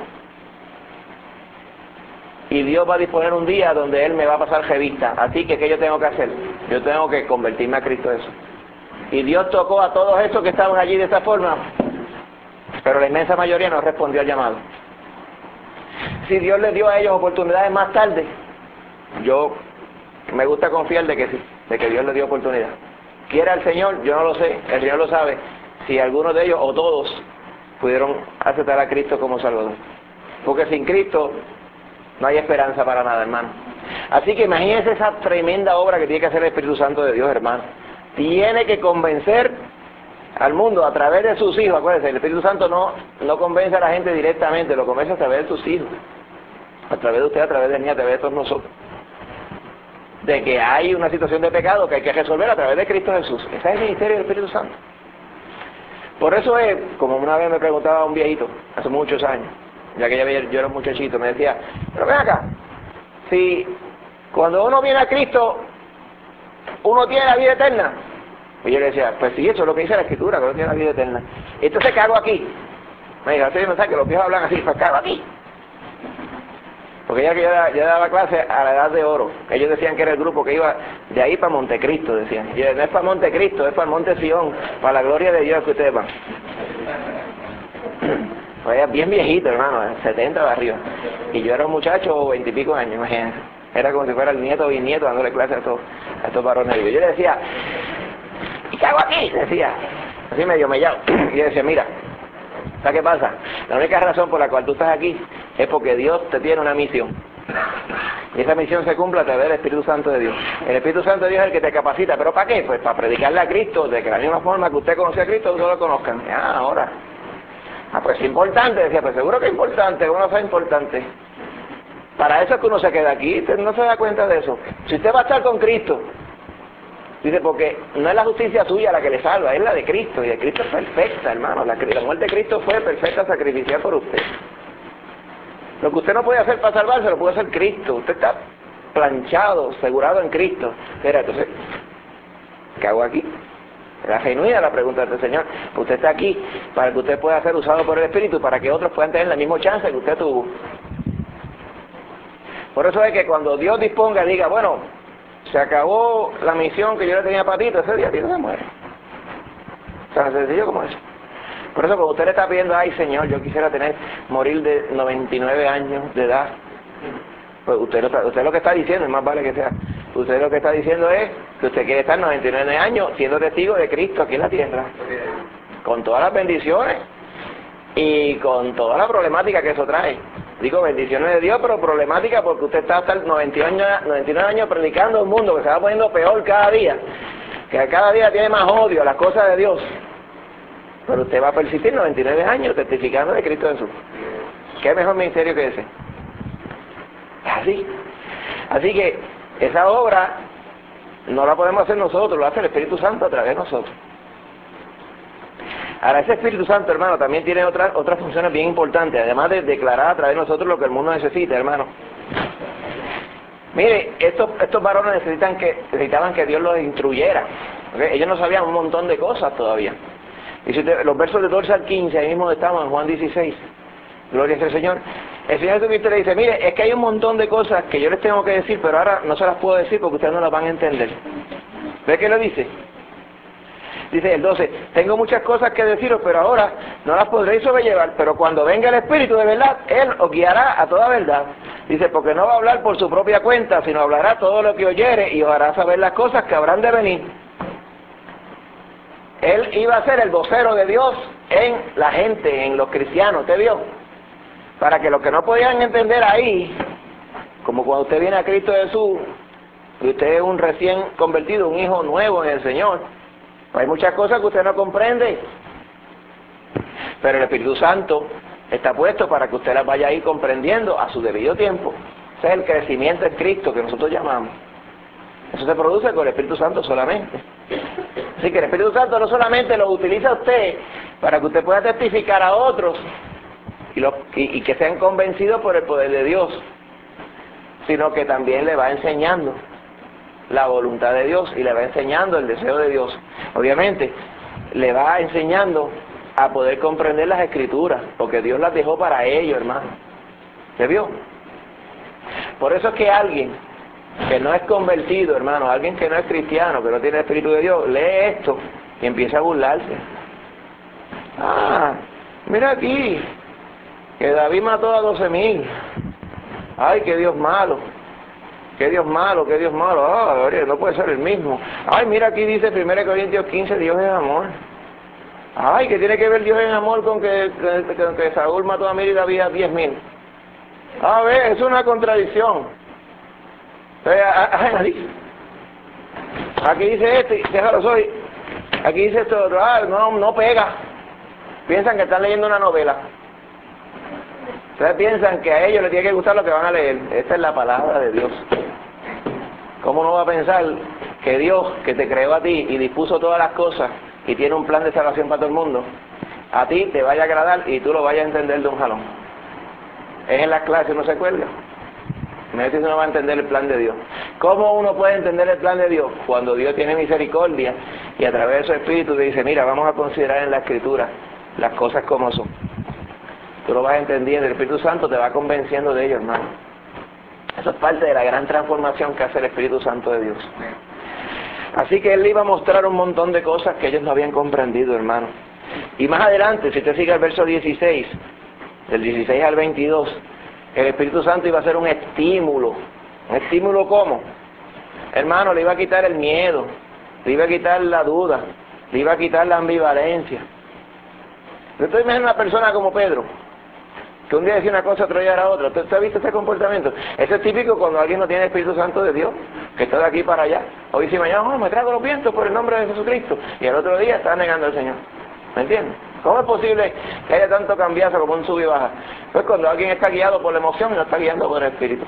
Y Dios va a disponer un día donde Él me va a pasar revista. Así que, ¿qué yo tengo que hacer? Yo tengo que convertirme a Cristo eso. Y Dios tocó a todos esos que estaban allí de esa forma, pero la inmensa mayoría no respondió al llamado. Si Dios les dio a ellos oportunidades más tarde, yo me gusta confiar de que sí, de que Dios les dio oportunidad. Quiera el Señor, yo no lo sé, el Señor lo sabe, si algunos de ellos o todos pudieron aceptar a Cristo como Salvador. Porque sin Cristo no hay esperanza para nada, hermano. Así que imagínense esa tremenda obra que tiene que hacer el Espíritu Santo de Dios, hermano. Tiene que convencer al mundo a través de sus hijos. Acuérdense, el Espíritu Santo no, no convence a la gente directamente, lo convence a través de sus hijos. A través de usted, a través de mí, a través de todos nosotros. De que hay una situación de pecado que hay que resolver a través de Cristo Jesús. Ese es el ministerio del Espíritu Santo. Por eso es, como una vez me preguntaba un viejito, hace muchos años, ya que yo era un muchachito, me decía, pero ven acá, si cuando uno viene a Cristo, uno tiene la vida eterna. Y yo le decía, pues sí, eso es lo que dice la Escritura, que uno tiene la vida eterna. Entonces, ¿qué hago aquí? Me dijo, usted sabe que los viejos hablan así, pues ¿qué hago aquí? Porque ya que yo, yo daba clase a la edad de oro, ellos decían que era el grupo que iba de ahí para Montecristo, decían. Y yo, no es para Montecristo, es para el Monte Sion, para la gloria de Dios que ustedes van. Pues bien viejito, hermano, setenta de arriba. Y yo era un muchacho, veintipico años, imagínense. Era como si fuera el nieto o bisnieto dándole clase a estos, a estos varones. Y yo le decía, ¿y qué hago aquí? Decía, así medio mellado. Y yo decía, mira, ¿sabes qué pasa? La única razón por la cual tú estás aquí es porque Dios te tiene una misión. Y esa misión se cumple a través del Espíritu Santo de Dios. El Espíritu Santo de Dios es el que te capacita. ¿Pero para qué? Pues para predicarle a Cristo, de que la misma forma que usted conoce a Cristo, todos lo conozcan. Ah, ahora. Ah, pues es importante. Decía, pues seguro que es importante, uno sea importante. Para eso es que uno se queda aquí, usted no se da cuenta de eso. Si usted va a estar con Cristo, dice, porque no es la justicia suya la que le salva, es la de Cristo, y de Cristo es perfecta, hermano. La, la muerte de Cristo fue perfecta, sacrificial por usted. Lo que usted no puede hacer para salvarse, lo puede hacer Cristo. Usted está planchado, asegurado en Cristo. Espera, entonces, ¿qué hago aquí? Era genuina la pregunta del Señor. Usted está aquí para que usted pueda ser usado por el Espíritu, para que otros puedan tener la misma chance que usted tuvo. Por eso es que cuando Dios disponga, diga, bueno, se acabó la misión que yo le tenía para ti, ese día Dios se muere. Tan sencillo como eso. Por eso cuando usted le está pidiendo, ay Señor, yo quisiera tener, morir de noventa y nueve años de edad, pues usted lo, usted lo que está diciendo, es más vale que sea, usted lo que está diciendo es que usted quiere estar noventa y nueve años siendo testigo de Cristo aquí en la tierra, con todas las bendiciones y con toda la problemática que eso trae. Digo bendiciones de Dios, pero problemática porque usted está hasta el noventa y nueve años predicando a un mundo que se va poniendo peor cada día, que cada día tiene más odio a las cosas de Dios. Pero usted va a persistir noventa y nueve años testificando de Cristo Jesús. ¿Qué mejor ministerio que ese? Así. Así que esa obra no la podemos hacer nosotros, lo hace el Espíritu Santo a través de nosotros. Ahora, ese Espíritu Santo, hermano, también tiene otras otras funciones bien importantes, además de declarar a través de nosotros lo que el mundo necesita, hermano. Mire, estos estos varones necesitan que necesitaban que Dios los instruyera, ¿okay? Ellos no sabían un montón de cosas todavía. Y si te, los versos de doce al quince, ahí mismo estamos en Juan dieciséis, gloria al Señor. El Señor Jesucristo le dice, mire, es que hay un montón de cosas que yo les tengo que decir, pero ahora no se las puedo decir porque ustedes no las van a entender. ¿Ve qué le dice? Dice el doce, tengo muchas cosas que deciros, pero ahora no las podréis sobrellevar, pero cuando venga el Espíritu de verdad, Él os guiará a toda verdad. Dice, porque no va a hablar por su propia cuenta, sino hablará todo lo que oyere y os hará saber las cosas que habrán de venir. Él iba a ser el vocero de Dios en la gente, en los cristianos, ¿usted vio? Para que los que no podían entender ahí, como cuando usted viene a Cristo Jesús, y usted es un recién convertido, un hijo nuevo en el Señor, hay muchas cosas que usted no comprende, pero el Espíritu Santo está puesto para que usted las vaya a ir comprendiendo a su debido tiempo. Ese es el crecimiento en Cristo que nosotros llamamos. Eso se produce con el Espíritu Santo solamente. Así que el Espíritu Santo no solamente lo utiliza usted para que usted pueda testificar a otros y, lo, y, y que sean convencidos por el poder de Dios, sino que también le va enseñando la voluntad de Dios y le va enseñando el deseo de Dios. Obviamente, le va enseñando a poder comprender las Escrituras, porque Dios las dejó para ellos, hermano. ¿Se vio? Por eso es que alguien que no es convertido, hermano, alguien que no es cristiano, que no tiene el Espíritu de Dios, lee esto y empieza a burlarse. Ah, mira aquí, que David mató a doce mil. Ay, qué Dios malo. Qué Dios malo, qué Dios malo. Ah, no puede ser el mismo. Ay, mira aquí dice primero Corintios quince, Dios es amor. Ay, ¿qué tiene que ver Dios en amor con que, que, que, que Saúl mató a mil y David a diez mil? A ver, es una contradicción. Aquí dice este, déjalo soy. Aquí dice esto otro, ah, no, no pega. Piensan que están leyendo una novela. Ustedes piensan que a ellos les tiene que gustar lo que van a leer. Esta es la palabra de Dios. ¿Cómo no va a pensar que Dios, que te creó a ti y dispuso todas las cosas y tiene un plan de salvación para todo el mundo, a ti te vaya a agradar y tú lo vayas a entender de un jalón? Es en las clases, no se cuelga. Me dice que uno va a entender el plan de Dios. ¿Cómo uno puede entender el plan de Dios? Cuando Dios tiene misericordia y a través de su Espíritu te dice, mira, vamos a considerar en la Escritura las cosas como son. Tú lo vas entendiendo, el Espíritu Santo te va convenciendo de ello, hermano. Eso es parte de la gran transformación que hace el Espíritu Santo de Dios. Así que Él le iba a mostrar un montón de cosas que ellos no habían comprendido, hermano. Y más adelante, si usted sigue el verso dieciséis, del dieciséis al veintidós, el Espíritu Santo iba a ser un estímulo. ¿Un estímulo cómo? Hermano, le iba a quitar el miedo, le iba a quitar la duda, le iba a quitar la ambivalencia. Entonces imagina una persona como Pedro, que un día decía una cosa, otro día era otra. ¿Usted ha visto ese comportamiento? Eso es típico cuando alguien no tiene el Espíritu Santo de Dios, que está de aquí para allá. Hoy si mañana, oh, me trago los vientos por el nombre de Jesucristo, y el otro día está negando al Señor. ¿Me entiendes? ¿Cómo es posible que haya tanto cambiazo como un sub y baja? Pues cuando alguien está guiado por la emoción y no está guiando por el Espíritu.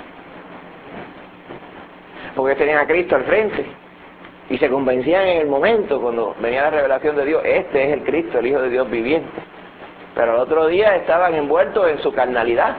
Porque tenían a Cristo al frente y se convencían en el momento cuando venía la revelación de Dios, este es el Cristo, el Hijo de Dios viviente. Pero el otro día estaban envueltos en su carnalidad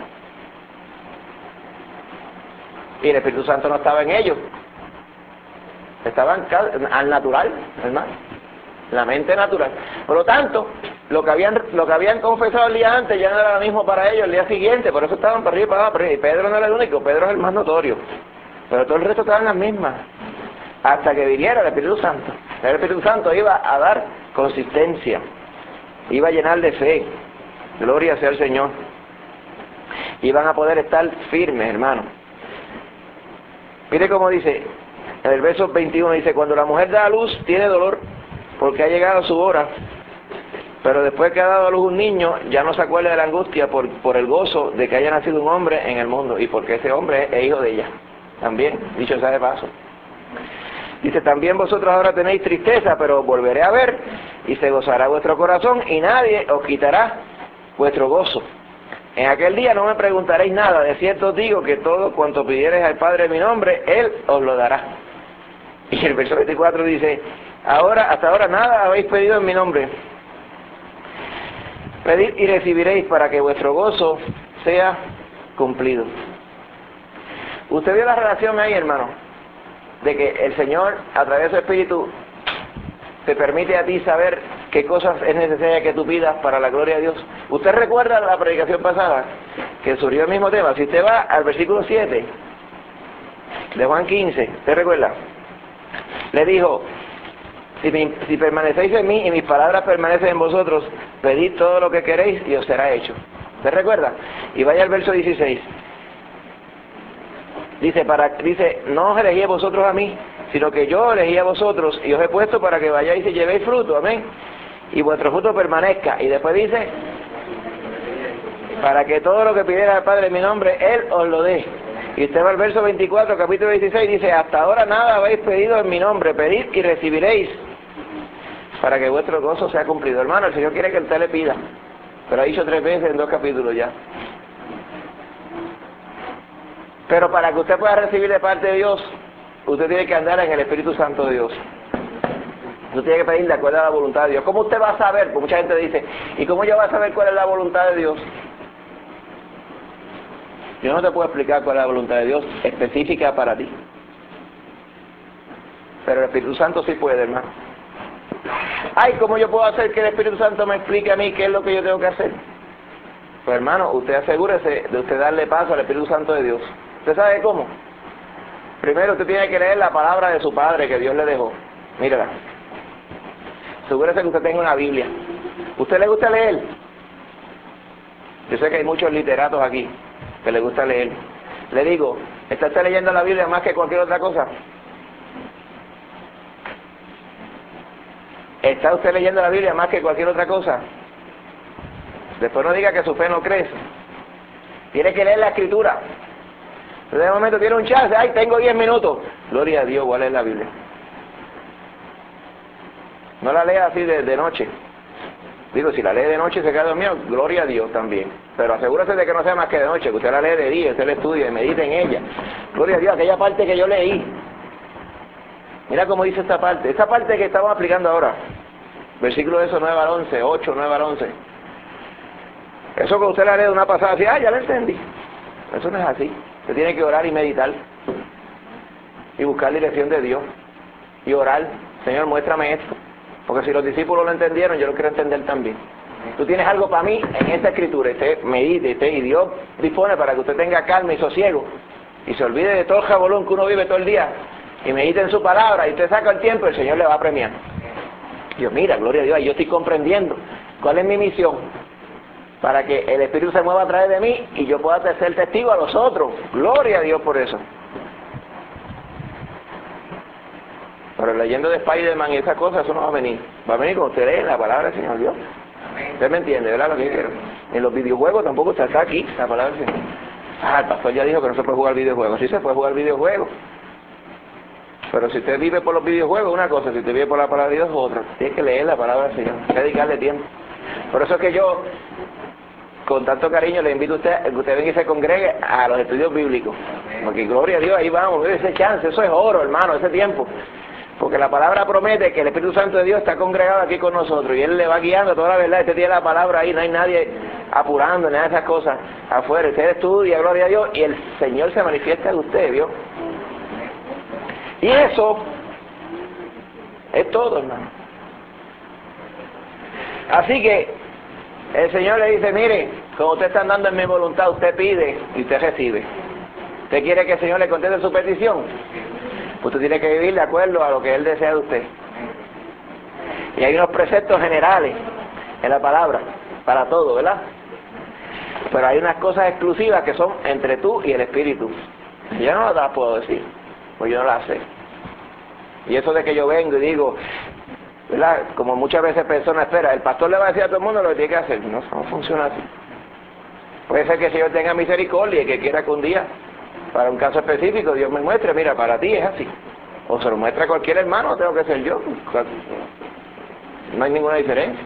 y el Espíritu Santo no estaba en ellos, estaban al natural, hermano. la mente natural. Por lo tanto, lo que habían lo que habían confesado el día antes ya no era lo mismo para ellos el día siguiente, por eso estaban para arriba y para abajo. Y Pedro no era el único, Pedro es el más notorio, pero todo el resto estaban las mismas, hasta que viniera el Espíritu Santo. El Espíritu Santo iba a dar consistencia, iba a llenar de fe, gloria sea el Señor, iban a poder estar firmes, hermano. Mire cómo dice, en el verso veintiuno dice, cuando la mujer da a luz, tiene dolor, porque ha llegado su hora, pero después que ha dado a luz un niño, ya no se acuerda de la angustia por, por el gozo de que haya nacido un hombre en el mundo, y porque ese hombre es hijo de ella, también, dicho sea de paso. Dice, también vosotros ahora tenéis tristeza, pero os volveré a ver, y se gozará vuestro corazón, y nadie os quitará vuestro gozo. En aquel día no me preguntaréis nada, de cierto os digo que todo cuanto pidiereis al Padre en mi nombre, Él os lo dará. Y el verso veinticuatro dice, ahora, hasta ahora nada habéis pedido en mi nombre. Pedid y recibiréis para que vuestro gozo sea cumplido. ¿Usted vio la relación ahí, hermano? De que el Señor, a través de su Espíritu, te permite a ti saber qué cosas es necesaria que tú pidas para la gloria de Dios. ¿Usted recuerda la predicación pasada que surgió el mismo tema? Si usted va al versículo siete de Juan quince, ¿usted recuerda? Le dijo, si, me, si permanecéis en mí y mis palabras permanecen en vosotros, pedid todo lo que queréis y os será hecho. ¿Usted recuerda? Y vaya al verso dieciséis. Dice, para, dice, no os elegí a vosotros a mí, sino que yo elegí a vosotros y os he puesto para que vayáis y llevéis fruto, amén, y vuestro fruto permanezca. Y después dice, para que todo lo que pidiera al Padre en mi nombre, Él os lo dé. Y usted va al verso veinticuatro, capítulo dieciséis, dice, hasta ahora nada habéis pedido en mi nombre, pedid y recibiréis, para que vuestro gozo sea cumplido. Hermano, el Señor quiere que usted le pida, pero ha dicho tres veces en dos capítulos ya. Pero para que usted pueda recibir de parte de Dios, usted tiene que andar en el Espíritu Santo de De Dios. Usted tiene que pedir de acuerdo a la voluntad de Dios. ¿Cómo usted va a saber? Porque mucha gente dice, ¿y cómo yo voy a saber cuál es la voluntad de Dios? Yo no te puedo explicar cuál es la voluntad de Dios específica para ti. Pero el Espíritu Santo sí puede, hermano. Ay, ¿cómo yo puedo hacer que el Espíritu Santo me explique a mí qué es lo que yo tengo que hacer? Pues hermano, usted asegúrese de usted darle paso al Espíritu Santo de Dios. ¿Usted sabe cómo? Primero usted tiene que leer la palabra de su Padre que Dios le dejó. Mírala. Asegúrese que usted tenga una Biblia. ¿Usted le gusta leer? Yo sé que hay muchos literatos aquí que les gusta leer. Le digo, ¿está usted leyendo la Biblia más que cualquier otra cosa? ¿Está usted leyendo la Biblia más que cualquier otra cosa? Después no diga que su fe no crece. Tiene que leer la Escritura. De momento tiene un chance, ay, tengo diez minutos. Gloria a Dios, ¿cuál es la Biblia? No la lea así de, de noche. Digo, si la lee de noche y se queda dormido, gloria a Dios también. Pero asegúrese de que no sea más que de noche, que usted la lee de día, usted la estudia y medita en ella. Gloria a Dios, aquella parte que yo leí. Mira cómo dice esta parte. Esta parte que estamos aplicando ahora. Versículo de esos nueve al once, ocho, nueve al once. Eso que usted la lee de una pasada, así, ah, ya lo entendí. Eso no es así. Usted tiene que orar y meditar. Y buscar dirección de Dios. Y orar, Señor, muéstrame esto. Porque si los discípulos lo entendieron, yo lo quiero entender también. Tú tienes algo para mí en esta escritura. Y usted medite, usted, y Dios dispone para que usted tenga calma y sosiego. Y se olvide de todo el jabolón que uno vive todo el día. Y medite en su palabra. Y usted saca el tiempo y el Señor le va a premiar. Dios, mira, gloria a Dios, yo estoy comprendiendo cuál es mi misión. Para que el Espíritu se mueva a través de mí y yo pueda ser testigo a los otros. Gloria a Dios por eso. Pero leyendo de Spider-Man y esas cosas, eso no va a venir. Va a venir cuando usted lee la palabra del Señor Dios. Usted me entiende, ¿verdad? Lo que quiero. En los videojuegos tampoco está, está aquí la palabra del Señor. Ah, el pastor ya dijo que no se puede jugar videojuegos. Sí se puede jugar videojuegos. Pero si usted vive por los videojuegos, una cosa. Si usted vive por la palabra de Dios, otra. Tiene que leer la palabra del Señor. Hay que dedicarle tiempo. Por eso es que yo, con tanto cariño, le invito a usted a que usted venga y se congregue a los estudios bíblicos. Porque gloria a Dios, ahí vamos, ese chance, eso es oro, hermano, ese tiempo. Porque la palabra promete que el Espíritu Santo de Dios está congregado aquí con nosotros y Él le va guiando toda la verdad. Usted tiene la palabra ahí, no hay nadie apurando, nada de esas cosas afuera. Usted estudia, gloria a Dios, y el Señor se manifiesta en usted, ¿vio? Y eso es todo, hermano. Así que el Señor le dice, mire, como usted está andando en mi voluntad, usted pide y usted recibe. ¿Usted quiere que el Señor le conteste su petición? Usted tiene que vivir de acuerdo a lo que Él desea de usted. Y hay unos preceptos generales en la palabra, para todo, ¿verdad? Pero hay unas cosas exclusivas que son entre tú y el Espíritu. Yo no las puedo decir, pues yo no las sé. Y eso de que yo vengo y digo, ¿verdad? Como muchas veces personas esperan, el pastor le va a decir a todo el mundo lo que tiene que hacer. No, no funciona así. Puede ser que el Señor tenga misericordia y que quiera que un día, para un caso específico, Dios me muestre, mira, para ti es así. O se lo muestra a cualquier hermano, tengo que ser yo. No hay ninguna diferencia.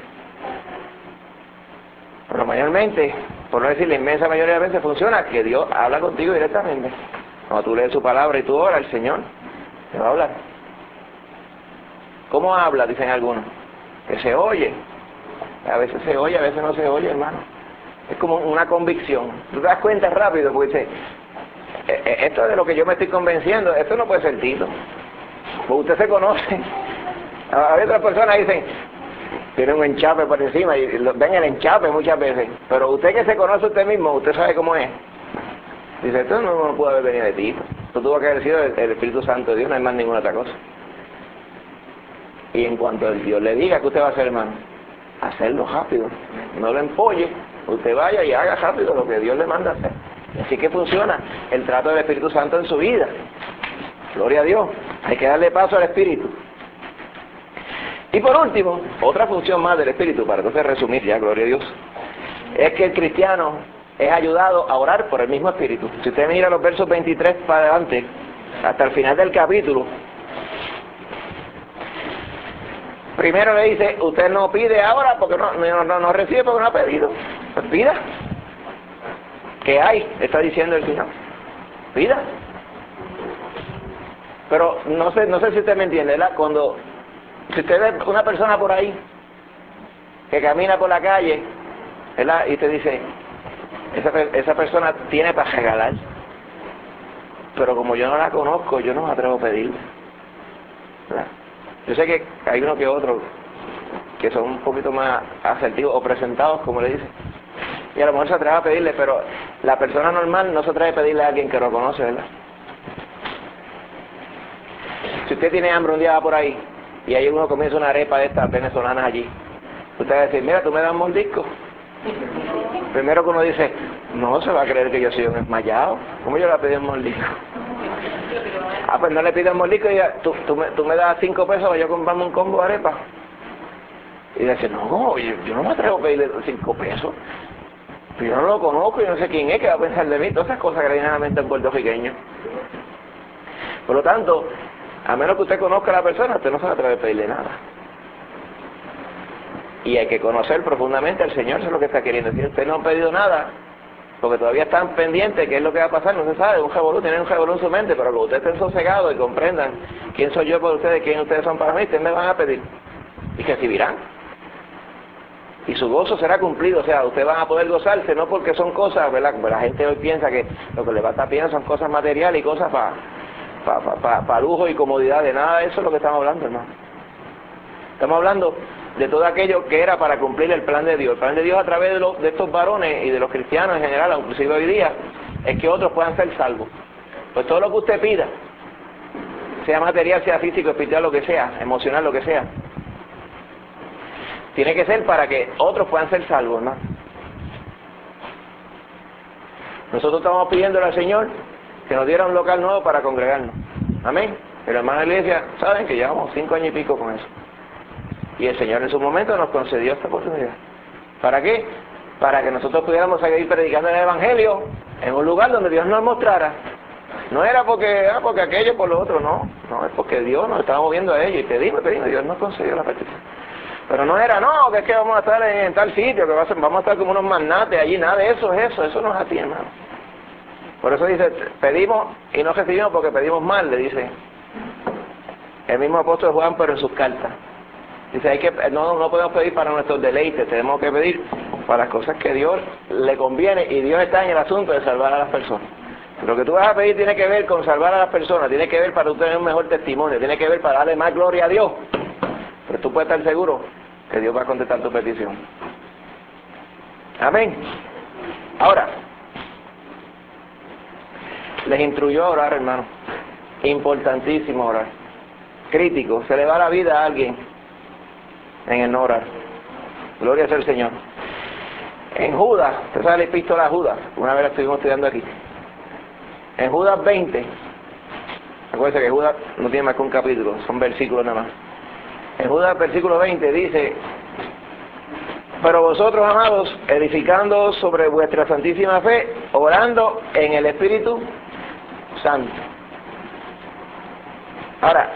Pero mayormente, por no decir la inmensa mayoría de veces, funciona que Dios habla contigo directamente. Cuando tú lees su palabra y tú oras, el Señor te va a hablar. ¿Cómo habla? Dicen algunos. Que se oye. A veces se oye, a veces no se oye, hermano. Es como una convicción. Tú te das cuenta rápido, porque dices, esto es de lo que yo me estoy convenciendo, esto no puede ser Tito. Porque usted se conoce. A otras personas dicen, tiene un enchape por encima, y ven el enchape muchas veces. Pero usted que se conoce usted mismo, usted sabe cómo es. Dice, esto no, no pudo haber venido de Tito. Esto tuvo que haber sido el, el Espíritu Santo de Dios, no hay más ninguna otra cosa. Y en cuanto el Dios le diga que usted va a hacer, hermano, hacerlo rápido. No lo empolle. Usted vaya y haga rápido lo que Dios le manda a hacer. Así que funciona el trato del Espíritu Santo en su vida. Gloria a Dios. Hay que darle paso al Espíritu. Y por último, otra función más del Espíritu, para entonces resumir ya, gloria a Dios, es que el cristiano es ayudado a orar por el mismo Espíritu. Si usted mira los versos veintitrés para adelante, hasta el final del capítulo, primero le dice, usted no pide ahora porque no, no, no, no recibe porque no ha pedido. Pues pida. ¿Qué hay? Está diciendo el Señor. Pida. Pero no sé, no sé si usted me entiende, ¿verdad? Cuando, si usted ve una persona por ahí que camina por la calle, ¿verdad? Y te dice, esa, esa persona tiene para regalar, pero como yo no la conozco, yo no me atrevo a pedirle, ¿verdad? Yo sé que hay uno que otro que son un poquito más asertivos o presentados, como le dicen, y a lo mejor se atreve a pedirle, pero la persona normal no se atreve a pedirle a alguien que lo conoce, ¿verdad? Si usted tiene hambre un día va por ahí y hay uno comienza una arepa de estas venezolanas allí, usted va a decir, mira, tú me das un mordisco. Primero que uno dice, no, se va a creer que yo soy un desmayado. ¿Cómo yo le voy a pedir un mordisco? Ah, pues no le pido un mordisco y ya, tú, tú, me, tú me das cinco pesos para yo comprarme un combo de arepa. Y dice, no, yo, yo no me atrevo a pedirle cinco pesos. Yo no lo conozco, yo no sé quién es, que va a pensar de mí. Todas esas cosas que le vienen a la mente en puertorriqueño. Por lo tanto, a menos que usted conozca a la persona, usted no se va a atrever a pedirle nada. Y hay que conocer profundamente al Señor, eso es lo que está queriendo decir. Usted no ha pedido nada, porque todavía están pendientes, qué es lo que va a pasar, no se sabe, un revolú, tienen un revolú en su mente, pero cuando ustedes estén sosegados y comprendan quién soy yo para ustedes, quién ustedes son para mí, ustedes me van a pedir y recibirán. Y su gozo será cumplido, o sea, ustedes van a poder gozarse, no porque son cosas, ¿verdad? Como la gente hoy piensa que lo que le va a estar pidiendo son cosas materiales y cosas para pa, pa, pa, pa lujo y comodidad, de nada de eso es lo que estamos hablando, hermano. Estamos hablando de todo aquello que era para cumplir el plan de Dios. El plan de Dios a través de, los, de estos varones y de los cristianos en general, inclusive hoy día, es que otros puedan ser salvos. Pues todo lo que usted pida, sea material, sea físico, espiritual, lo que sea, emocional, lo que sea, tiene que ser para que otros puedan ser salvos, ¿no? Nosotros estamos pidiéndole al Señor que nos diera un local nuevo para congregarnos. Amén. Pero hermanos de la iglesia, saben que llevamos cinco años y pico con eso. Y el Señor en su momento nos concedió esta oportunidad. ¿Para qué? Para que nosotros pudiéramos seguir predicando el Evangelio en un lugar donde Dios nos mostrara. No era porque, ah, porque aquello por lo otro, no. No, es porque Dios nos estaba moviendo a ello. Y pedimos, pedimos, Dios nos concedió la petición. Pero no era, no, que es que vamos a estar en, en tal sitio, que va a ser, vamos a estar como unos magnates allí, nada de eso es eso, eso no es así, hermano. Por eso dice, pedimos y no recibimos porque pedimos mal, le dice el mismo apóstol Juan, pero en sus cartas. Dice, hay que, no, no podemos pedir para nuestros deleites, tenemos que pedir para las cosas que Dios le conviene, y Dios está en el asunto de salvar a las personas. Lo que tú vas a pedir tiene que ver con salvar a las personas, tiene que ver para tú tener un mejor testimonio, tiene que ver para darle más gloria a Dios. Pero tú puedes estar seguro que Dios va a contestar tu petición. Amén. Ahora, les instruyó a orar, hermano. Importantísimo orar. Crítico. Se le va la vida a alguien en el no orar. Gloria sea al Señor. En Judas, usted sabe la epístola a Judas, una vez la estuvimos estudiando aquí. En Judas veinte, acuérdense que Judas no tiene más que un capítulo, son versículos nada más. En Judas versículo veinte dice: pero vosotros, amados, edificando sobre vuestra santísima fe, orando en el Espíritu Santo. Ahora,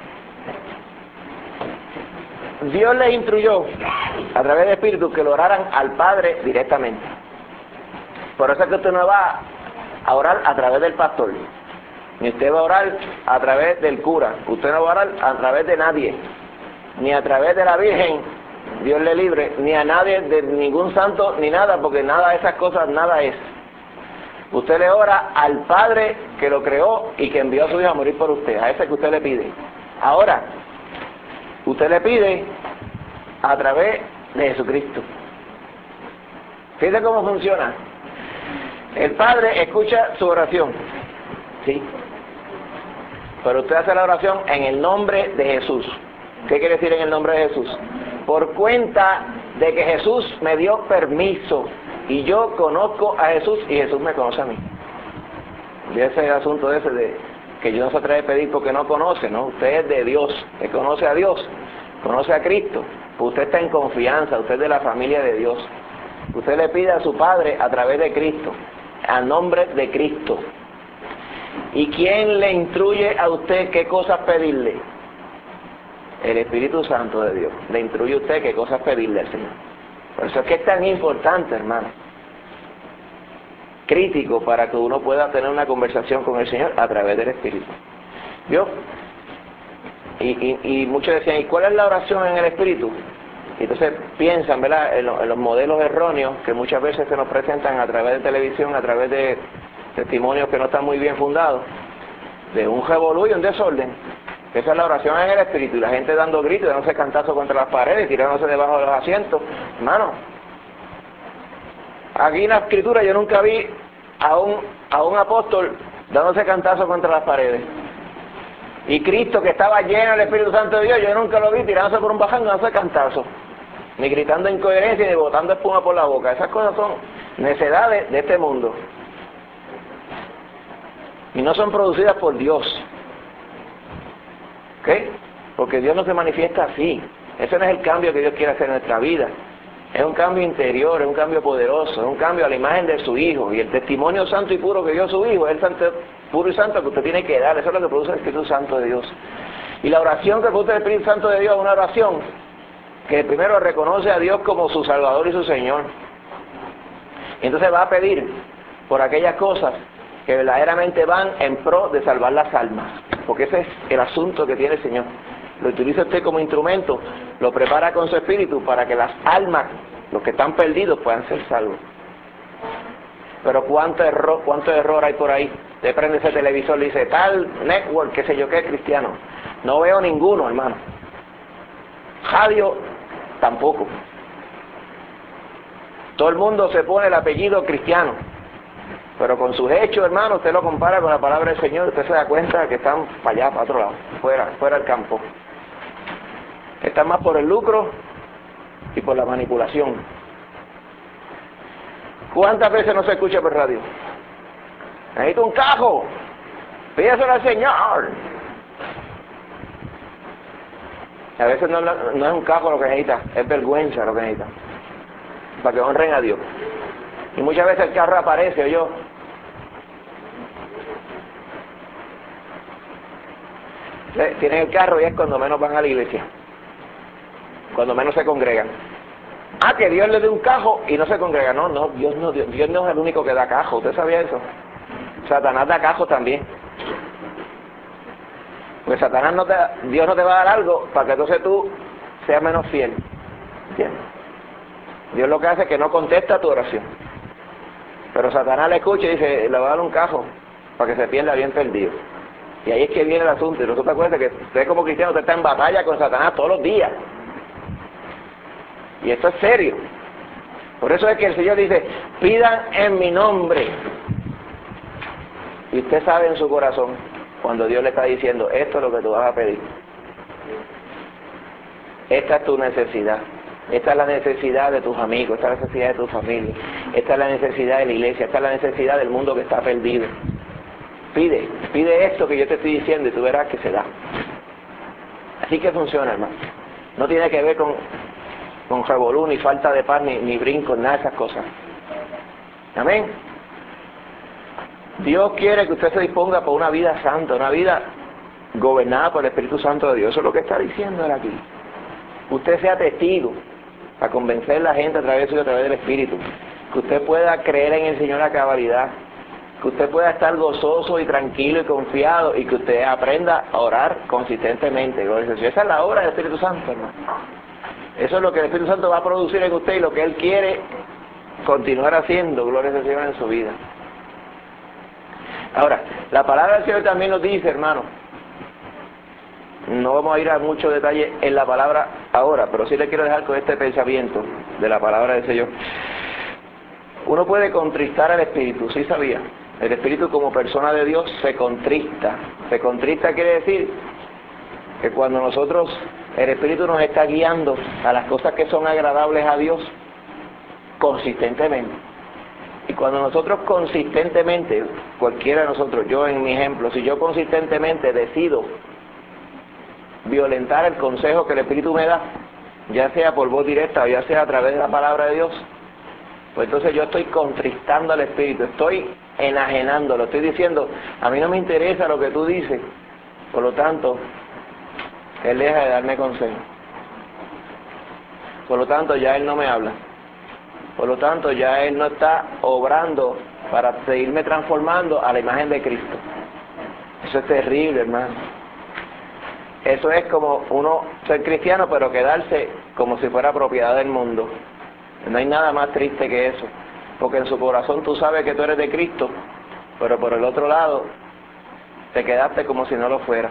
Dios les instruyó a través del Espíritu que lo oraran al Padre directamente. Por eso es que usted no va a orar a través del pastor, ni usted va a orar a través del cura, usted no va a orar a través de nadie, ni a través de la Virgen, Dios le libre, ni a nadie, de ningún santo, ni nada, porque nada de esas cosas, nada es. Usted le ora al Padre que lo creó y que envió a su Hijo a morir por usted, a ese que usted le pide. Ahora, usted le pide a través de Jesucristo. Fíjate cómo funciona. El Padre escucha su oración, ¿sí? Pero usted hace la oración en el nombre de Jesús. ¿Qué quiere decir en el nombre de Jesús? Por cuenta de que Jesús me dio permiso y yo conozco a Jesús y Jesús me conoce a mí. Y ese es el asunto ese de que yo no se atreve a pedir porque no conoce, ¿no? Usted es de Dios, usted conoce a Dios, conoce a Cristo, usted está en confianza, usted es de la familia de Dios. Usted le pide a su Padre a través de Cristo, a nombre de Cristo. ¿Y quién le instruye a usted qué cosas pedirle? El Espíritu Santo de Dios. Le instruye a usted qué cosas pedirle al Señor. Por eso es que es tan importante, hermano, crítico, para que uno pueda tener una conversación con el Señor a través del Espíritu. ¿Vio? Y, y, y muchos decían, ¿y cuál es la oración en el Espíritu? Y entonces piensan, ¿verdad?, en, lo, en los modelos erróneos que muchas veces se nos presentan a través de televisión, a través de testimonios que no están muy bien fundados, de un revolú y un desorden. Esa es la oración en el Espíritu, y la gente dando gritos, dándose cantazos contra las paredes, tirándose debajo de los asientos. Hermano, aquí en la Escritura yo nunca vi a un, a un apóstol dándose cantazos contra las paredes. Y Cristo, que estaba lleno del Espíritu Santo de Dios, yo nunca lo vi tirándose por un baján, dándose cantazos, ni gritando incoherencia, ni botando espuma por la boca. Esas cosas son necedades de este mundo. Y no son producidas por Dios. ¿Ok? Porque Dios no se manifiesta así. Ese no es el cambio que Dios quiere hacer en nuestra vida. Es un cambio interior, es un cambio poderoso, es un cambio a la imagen de su Hijo. Y el testimonio santo y puro que dio su Hijo es el santo, puro y santo que usted tiene que dar. Eso es lo que produce el Espíritu Santo de Dios. Y la oración que produce el Espíritu Santo de Dios es una oración que primero reconoce a Dios como su Salvador y su Señor. Y entonces va a pedir por aquellas cosas que verdaderamente van en pro de salvar las almas. Porque ese es el asunto que tiene el Señor. Lo utiliza usted como instrumento, lo prepara con su espíritu para que las almas, los que están perdidos, puedan ser salvos. Pero cuánto error, cuánto error hay por ahí. Usted prende ese televisor y dice, tal network, qué sé yo qué, cristiano. No veo ninguno, hermano. Radio, tampoco. Todo el mundo se pone el apellido cristiano. Pero con sus hechos, hermano, usted lo compara con la palabra del Señor, usted se da cuenta que están para allá, para otro lado, fuera, fuera del campo. Están más por el lucro y por la manipulación. ¿Cuántas veces no se escucha por radio? Necesito un cajo, pídeselo al Señor. A veces no, no es un cajo lo que necesita, es vergüenza lo que necesita, para que honren a Dios. Y muchas veces el carro aparece, o yo. Tienen el carro y es cuando menos van a la iglesia, cuando menos se congregan. Ah, que Dios le dé un cajo y no se congrega. No, no, Dios no, Dios, Dios no es el único que da cajo. ¿Usted sabía eso? Satanás da cajo también. Pues Satanás no te, Dios no te va a dar algo para que entonces tú seas menos fiel. ¿Entiendes? Dios lo que hace es que no contesta tu oración. Pero Satanás le escucha y dice, le va a dar un cajo para que se pierda bien perdido. Y ahí es que viene el asunto. Y no te acuerdas que usted como cristiano usted está en batalla con Satanás todos los días. Y esto es serio. Por eso es que el Señor dice, pidan en mi nombre. Y usted sabe en su corazón, cuando Dios le está diciendo, esto es lo que tú vas a pedir. Esta es tu necesidad. Esta es la necesidad de tus amigos, esta es la necesidad de tu familia, esta es la necesidad de la iglesia, esta es la necesidad del mundo que está perdido. Pide, pide esto que yo te estoy diciendo y tú verás que se da. Así que funciona, hermano. No tiene que ver con, con revolú, ni falta de paz, ni, ni brincos, nada de esas cosas. Amén. Dios quiere que usted se disponga por una vida santa, una vida gobernada por el Espíritu Santo de Dios. Eso es lo que está diciendo él aquí. Usted sea testigo para convencer a la gente a través de a través del Espíritu. Que usted pueda creer en el Señor a cabalidad. Que usted pueda estar gozoso y tranquilo y confiado y que usted aprenda a orar consistentemente. Esa es la obra del Espíritu Santo, hermano. Eso es lo que el Espíritu Santo va a producir en usted y lo que Él quiere continuar haciendo, gloria al Señor, en su vida. Ahora, la palabra del Señor también nos dice, hermano, no vamos a ir a mucho detalle en la palabra ahora, pero sí le quiero dejar con este pensamiento de la palabra del Señor. Uno puede contristar al Espíritu, sí sabía. El Espíritu como persona de Dios se contrista. Se contrista quiere decir que cuando nosotros, el Espíritu nos está guiando a las cosas que son agradables a Dios, consistentemente. Y cuando nosotros consistentemente, cualquiera de nosotros, yo en mi ejemplo, si yo consistentemente decido violentar el consejo que el Espíritu me da, ya sea por voz directa o ya sea a través de la palabra de Dios, pues entonces yo estoy contristando al Espíritu, estoy enajenándolo, estoy diciendo, a mí no me interesa lo que tú dices, por lo tanto, Él deja de darme consejo. Por lo tanto, ya Él no me habla. Por lo tanto, ya Él no está obrando para seguirme transformando a la imagen de Cristo. Eso es terrible, hermano. Eso es como uno ser cristiano, pero quedarse como si fuera propiedad del mundo. No hay nada más triste que eso. Porque en su corazón tú sabes que tú eres de Cristo, pero por el otro lado, te quedaste como si no lo fuera.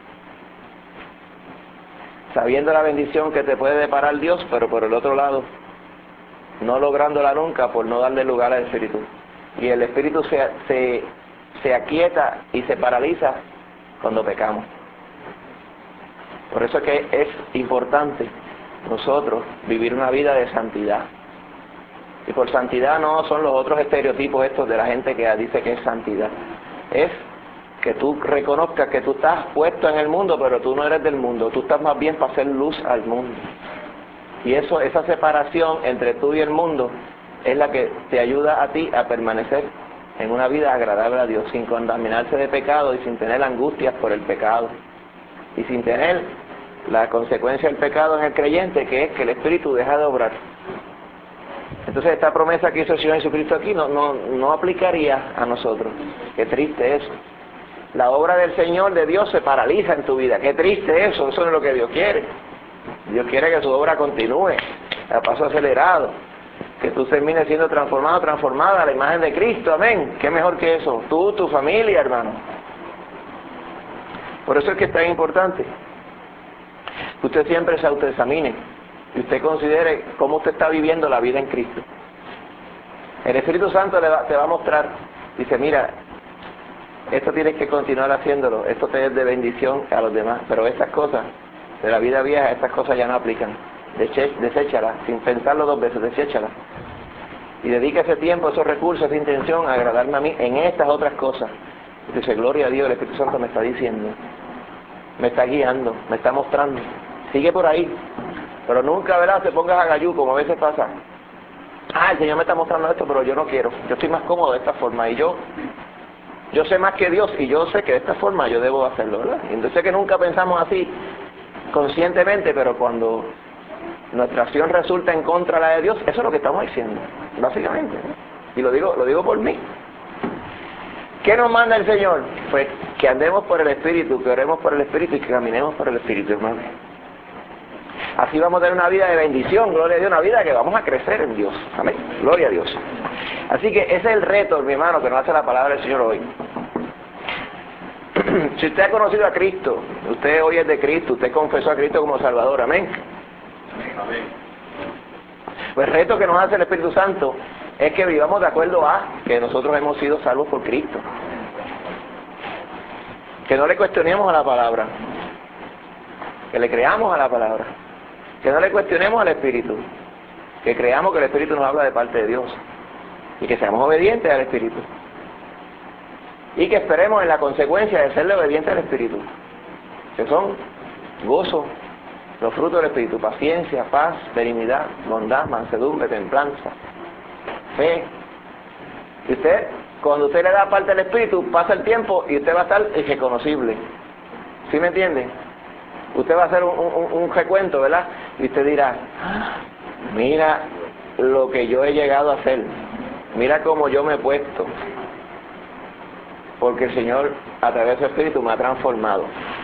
Sabiendo la bendición que te puede deparar Dios, pero por el otro lado, no lográndola nunca por no darle lugar al Espíritu. Y el Espíritu se, se, se aquieta y se paraliza cuando pecamos. Por eso es que es importante nosotros vivir una vida de santidad. Y por santidad no son los otros estereotipos estos de la gente que dice que es santidad. Es que tú reconozcas que tú estás puesto en el mundo, pero tú no eres del mundo. Tú estás más bien para hacer luz al mundo. Y eso, esa separación entre tú y el mundo es la que te ayuda a ti a permanecer en una vida agradable a Dios, sin contaminarse de pecado y sin tener angustias por el pecado. Y sin tener la consecuencia del pecado en el creyente, que es que el Espíritu deja de obrar. Entonces esta promesa que hizo el Señor Jesucristo aquí no, no, no aplicaría a nosotros. Qué triste eso. La obra del Señor, de Dios, se paraliza en tu vida. Qué triste eso, eso no es lo que Dios quiere. Dios quiere que su obra continúe a paso acelerado, que tú termines siendo transformado, transformada a la imagen de Cristo, amén. ¿Qué mejor que eso? Tú, tu familia, hermano. Por eso es que es tan importante que usted siempre se autoexamine y usted considere cómo usted está viviendo la vida en Cristo. El Espíritu Santo le va, te va a mostrar, dice, mira, esto tienes que continuar haciéndolo, esto te es de bendición a los demás, pero estas cosas de la vida vieja, estas cosas ya no aplican. Deséchalas, sin pensarlo dos veces, deséchalas. Y dedica ese tiempo, esos recursos, esa intención a agradarme a mí en estas otras cosas. Dice, gloria a Dios, el Espíritu Santo me está diciendo, me está guiando, me está mostrando. Sigue por ahí, pero nunca, ¿verdad?, te pongas a gallú, como a veces pasa. Ah, el Señor me está mostrando esto, pero yo no quiero. Yo estoy más cómodo de esta forma. Y yo, yo sé más que Dios, y yo sé que de esta forma yo debo hacerlo, ¿verdad? Y entonces que nunca pensamos así conscientemente, pero cuando nuestra acción resulta en contra de la de Dios, eso es lo que estamos diciendo, básicamente, ¿no? Y lo digo, lo digo por mí. ¿Qué nos manda el Señor? Pues que andemos por el Espíritu, que oremos por el Espíritu y que caminemos por el Espíritu, hermano. Así vamos a tener una vida de bendición, gloria a Dios, una vida que vamos a crecer en Dios. Amén, gloria a Dios. Así que ese es el reto, mi hermano, que nos hace la palabra del Señor hoy. Si usted ha conocido a Cristo, usted hoy es de Cristo, usted confesó a Cristo como Salvador, amén. Amén. Pues el reto que nos hace el Espíritu Santo es que vivamos de acuerdo a que nosotros hemos sido salvos por Cristo. Que no le cuestionemos a la palabra, que le creamos a la palabra, que no le cuestionemos al Espíritu, que creamos que el Espíritu nos habla de parte de Dios y que seamos obedientes al Espíritu y que esperemos en la consecuencia de serle obedientes al Espíritu, que son gozo, los frutos del Espíritu: paciencia, paz, benignidad, bondad, mansedumbre, templanza, fe. Y usted, cuando usted le da parte al Espíritu, pasa el tiempo y usted va a estar irreconocible. ¿Sí me entiende? Usted va a hacer un, un, un recuento, ¿verdad? Y usted dirá: ah, mira lo que yo he llegado a hacer, mira cómo yo me he puesto, porque el Señor a través de su Espíritu me ha transformado.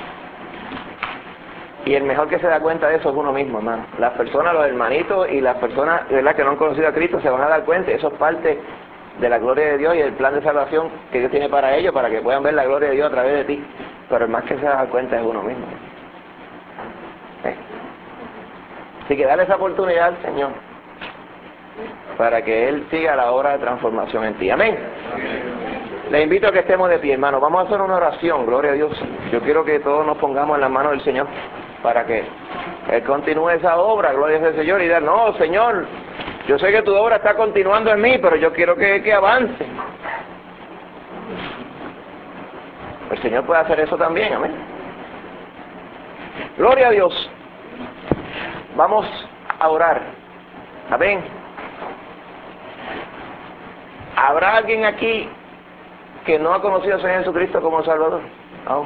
Y el mejor que se da cuenta de eso es uno mismo, hermano. Las personas, los hermanitos y las personas, ¿verdad?, que no han conocido a Cristo se van a dar cuenta. Eso es parte de la gloria de Dios y el plan de salvación que Dios tiene para ellos, para que puedan ver la gloria de Dios a través de ti. Pero el más que se da cuenta es uno mismo. ¿Eh? Así que dale esa oportunidad al Señor para que Él siga la obra de transformación en ti. Amén. Les invito a que estemos de pie, hermano. Vamos a hacer una oración, gloria a Dios. Yo quiero que todos nos pongamos en las manos del Señor para que Él continúe esa obra, gloria al Señor, y dar: no, Señor, yo sé que tu obra está continuando en mí, pero yo quiero que, que avance. El Señor puede hacer eso también, amén. Gloria a Dios. Vamos a orar, amén. ¿Habrá alguien aquí que no ha conocido al Señor Jesucristo como Salvador? No.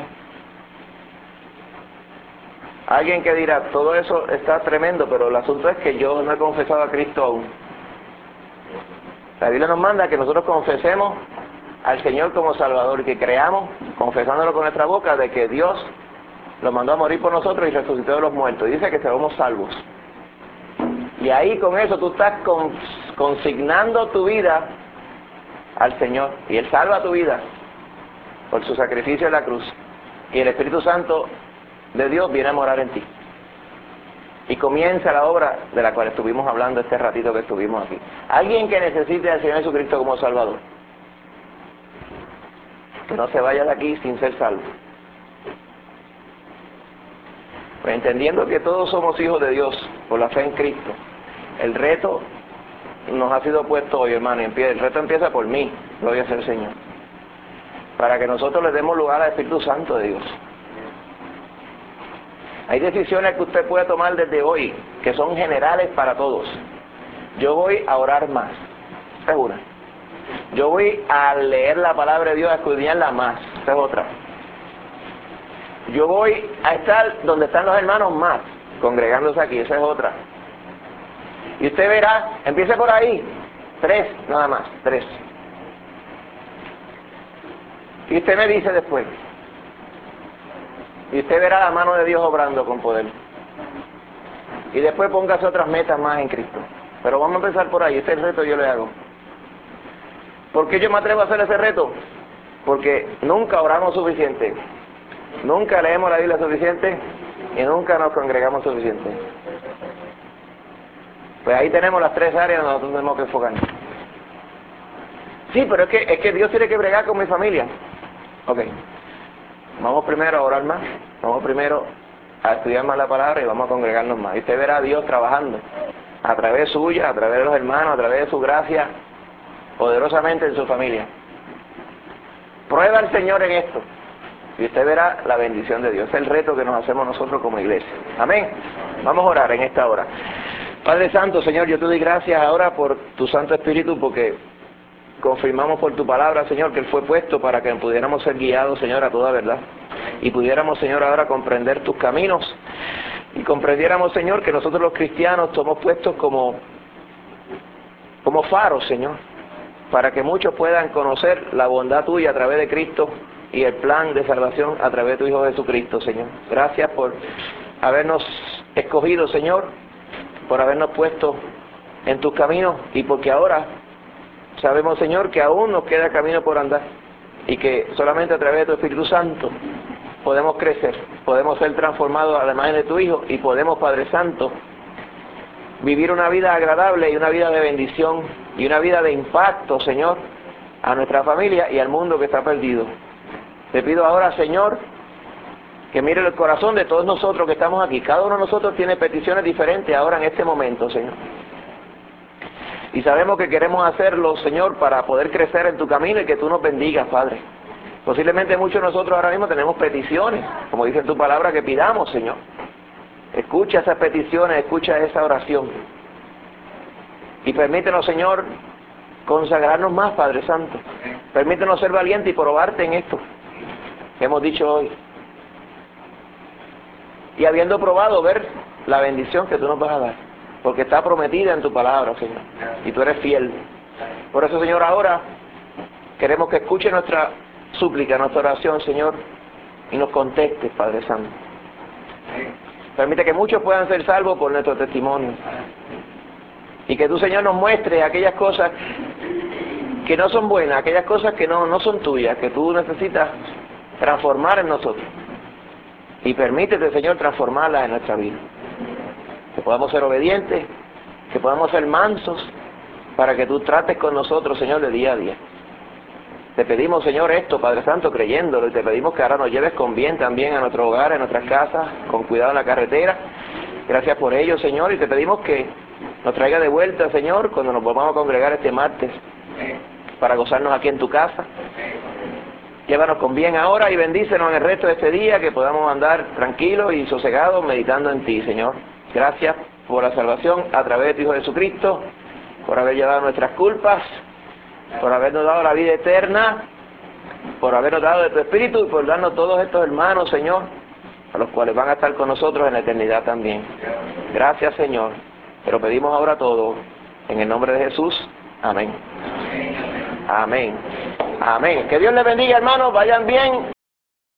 Alguien que dirá: todo eso está tremendo, pero el asunto es que yo no he confesado a Cristo aún. La Biblia nos manda que nosotros confesemos al Señor como Salvador y que creamos, confesándolo con nuestra boca, de que Dios lo mandó a morir por nosotros y resucitó de los muertos. Y dice que seremos salvos. Y ahí con eso tú estás con, consignando tu vida al Señor, y Él salva tu vida por su sacrificio en la cruz, y el Espíritu Santo de Dios viene a morar en ti y comienza la obra de la cual estuvimos hablando este ratito que estuvimos aquí. Alguien que necesite al Señor Jesucristo como Salvador, que no se vaya de aquí sin ser salvo. Pues entendiendo que todos somos hijos de Dios por la fe en Cristo, el reto nos ha sido puesto hoy, hermano, y el reto empieza por mí, gloria sea el Señor, para que nosotros le demos lugar al Espíritu Santo de Dios. Hay decisiones que usted puede tomar desde hoy, que son generales para todos. Yo voy a orar más, esa es una. Yo voy a leer la palabra de Dios, a escudriñarla más, esa es otra. Yo voy a estar donde están los hermanos más, congregándose aquí, esa es otra. Y usted verá, empiece por ahí, tres, nada más, tres. Y usted me dice después, y usted verá la mano de Dios obrando con poder. Y después póngase otras metas más en Cristo. Pero vamos a empezar por ahí, este es el reto que yo le hago. ¿Por qué yo me atrevo a hacer ese reto? Porque nunca oramos suficiente, nunca leemos la Biblia suficiente y nunca nos congregamos suficiente. Pues ahí tenemos las tres áreas donde nosotros tenemos que enfocarnos. Sí, pero es que, es que Dios tiene que bregar con mi familia. Ok. Vamos primero a orar más, vamos primero a estudiar más la palabra y vamos a congregarnos más. Y usted verá a Dios trabajando a través suya, a través de los hermanos, a través de su gracia, poderosamente en su familia. Prueba al Señor en esto y usted verá la bendición de Dios. Es el reto que nos hacemos nosotros como iglesia. Amén. Vamos a orar en esta hora. Padre Santo, Señor, yo te doy gracias ahora por tu Santo Espíritu, porque confirmamos por tu palabra, Señor, que Él fue puesto para que pudiéramos ser guiados, Señor, a toda verdad. Y pudiéramos, Señor, ahora comprender tus caminos. Y comprendiéramos, Señor, que nosotros los cristianos somos puestos como, como faros, Señor, para que muchos puedan conocer la bondad tuya a través de Cristo y el plan de salvación a través de tu Hijo Jesucristo, Señor. Gracias por habernos escogido, Señor, por habernos puesto en tus caminos y porque ahora sabemos, Señor, que aún nos queda camino por andar y que solamente a través de tu Espíritu Santo podemos crecer, podemos ser transformados a la imagen de tu Hijo y podemos, Padre Santo, vivir una vida agradable y una vida de bendición y una vida de impacto, Señor, a nuestra familia y al mundo que está perdido. Te pido ahora, Señor, que mire el corazón de todos nosotros que estamos aquí. Cada uno de nosotros tiene peticiones diferentes ahora en este momento, Señor. Y sabemos que queremos hacerlo, Señor, para poder crecer en tu camino y que tú nos bendigas, Padre. Posiblemente muchos de nosotros ahora mismo tenemos peticiones, como dice en tu palabra, que pidamos, Señor. Escucha esas peticiones, escucha esa oración. Y permítenos, Señor, consagrarnos más, Padre Santo. Permítenos ser valientes y probarte en esto que hemos dicho hoy. Y habiendo probado, ver la bendición que tú nos vas a dar. Porque está prometida en tu palabra, Señor. Y tú eres fiel. Por eso, Señor, ahora queremos que escuche nuestra súplica, nuestra oración, Señor, y nos contestes, Padre Santo. Permite que muchos puedan ser salvos por nuestro testimonio. Y que tú, Señor, nos muestres aquellas cosas que no son buenas, aquellas cosas que no, no son tuyas, que tú necesitas transformar en nosotros. Y permítete, Señor, transformarlas en nuestra vida. Que podamos ser obedientes, que podamos ser mansos, para que tú trates con nosotros, Señor, de día a día. Te pedimos, Señor, esto, Padre Santo, creyéndolo, y te pedimos que ahora nos lleves con bien también a nuestro hogar, a nuestras casas, con cuidado en la carretera. Gracias por ello, Señor, y te pedimos que nos traiga de vuelta, Señor, cuando nos volvamos a congregar este martes, para gozarnos aquí en tu casa. Llévanos con bien ahora y bendícenos en el resto de este día, que podamos andar tranquilos y sosegados meditando en ti, Señor. Gracias por la salvación a través de tu Hijo Jesucristo, por haber llevado nuestras culpas, por habernos dado la vida eterna, por habernos dado de tu Espíritu y por darnos todos estos hermanos, Señor, a los cuales van a estar con nosotros en la eternidad también. Gracias, Señor. Te lo pedimos ahora todo, en el nombre de Jesús. Amén. Amén. Amén. Que Dios les bendiga, hermanos. Vayan bien.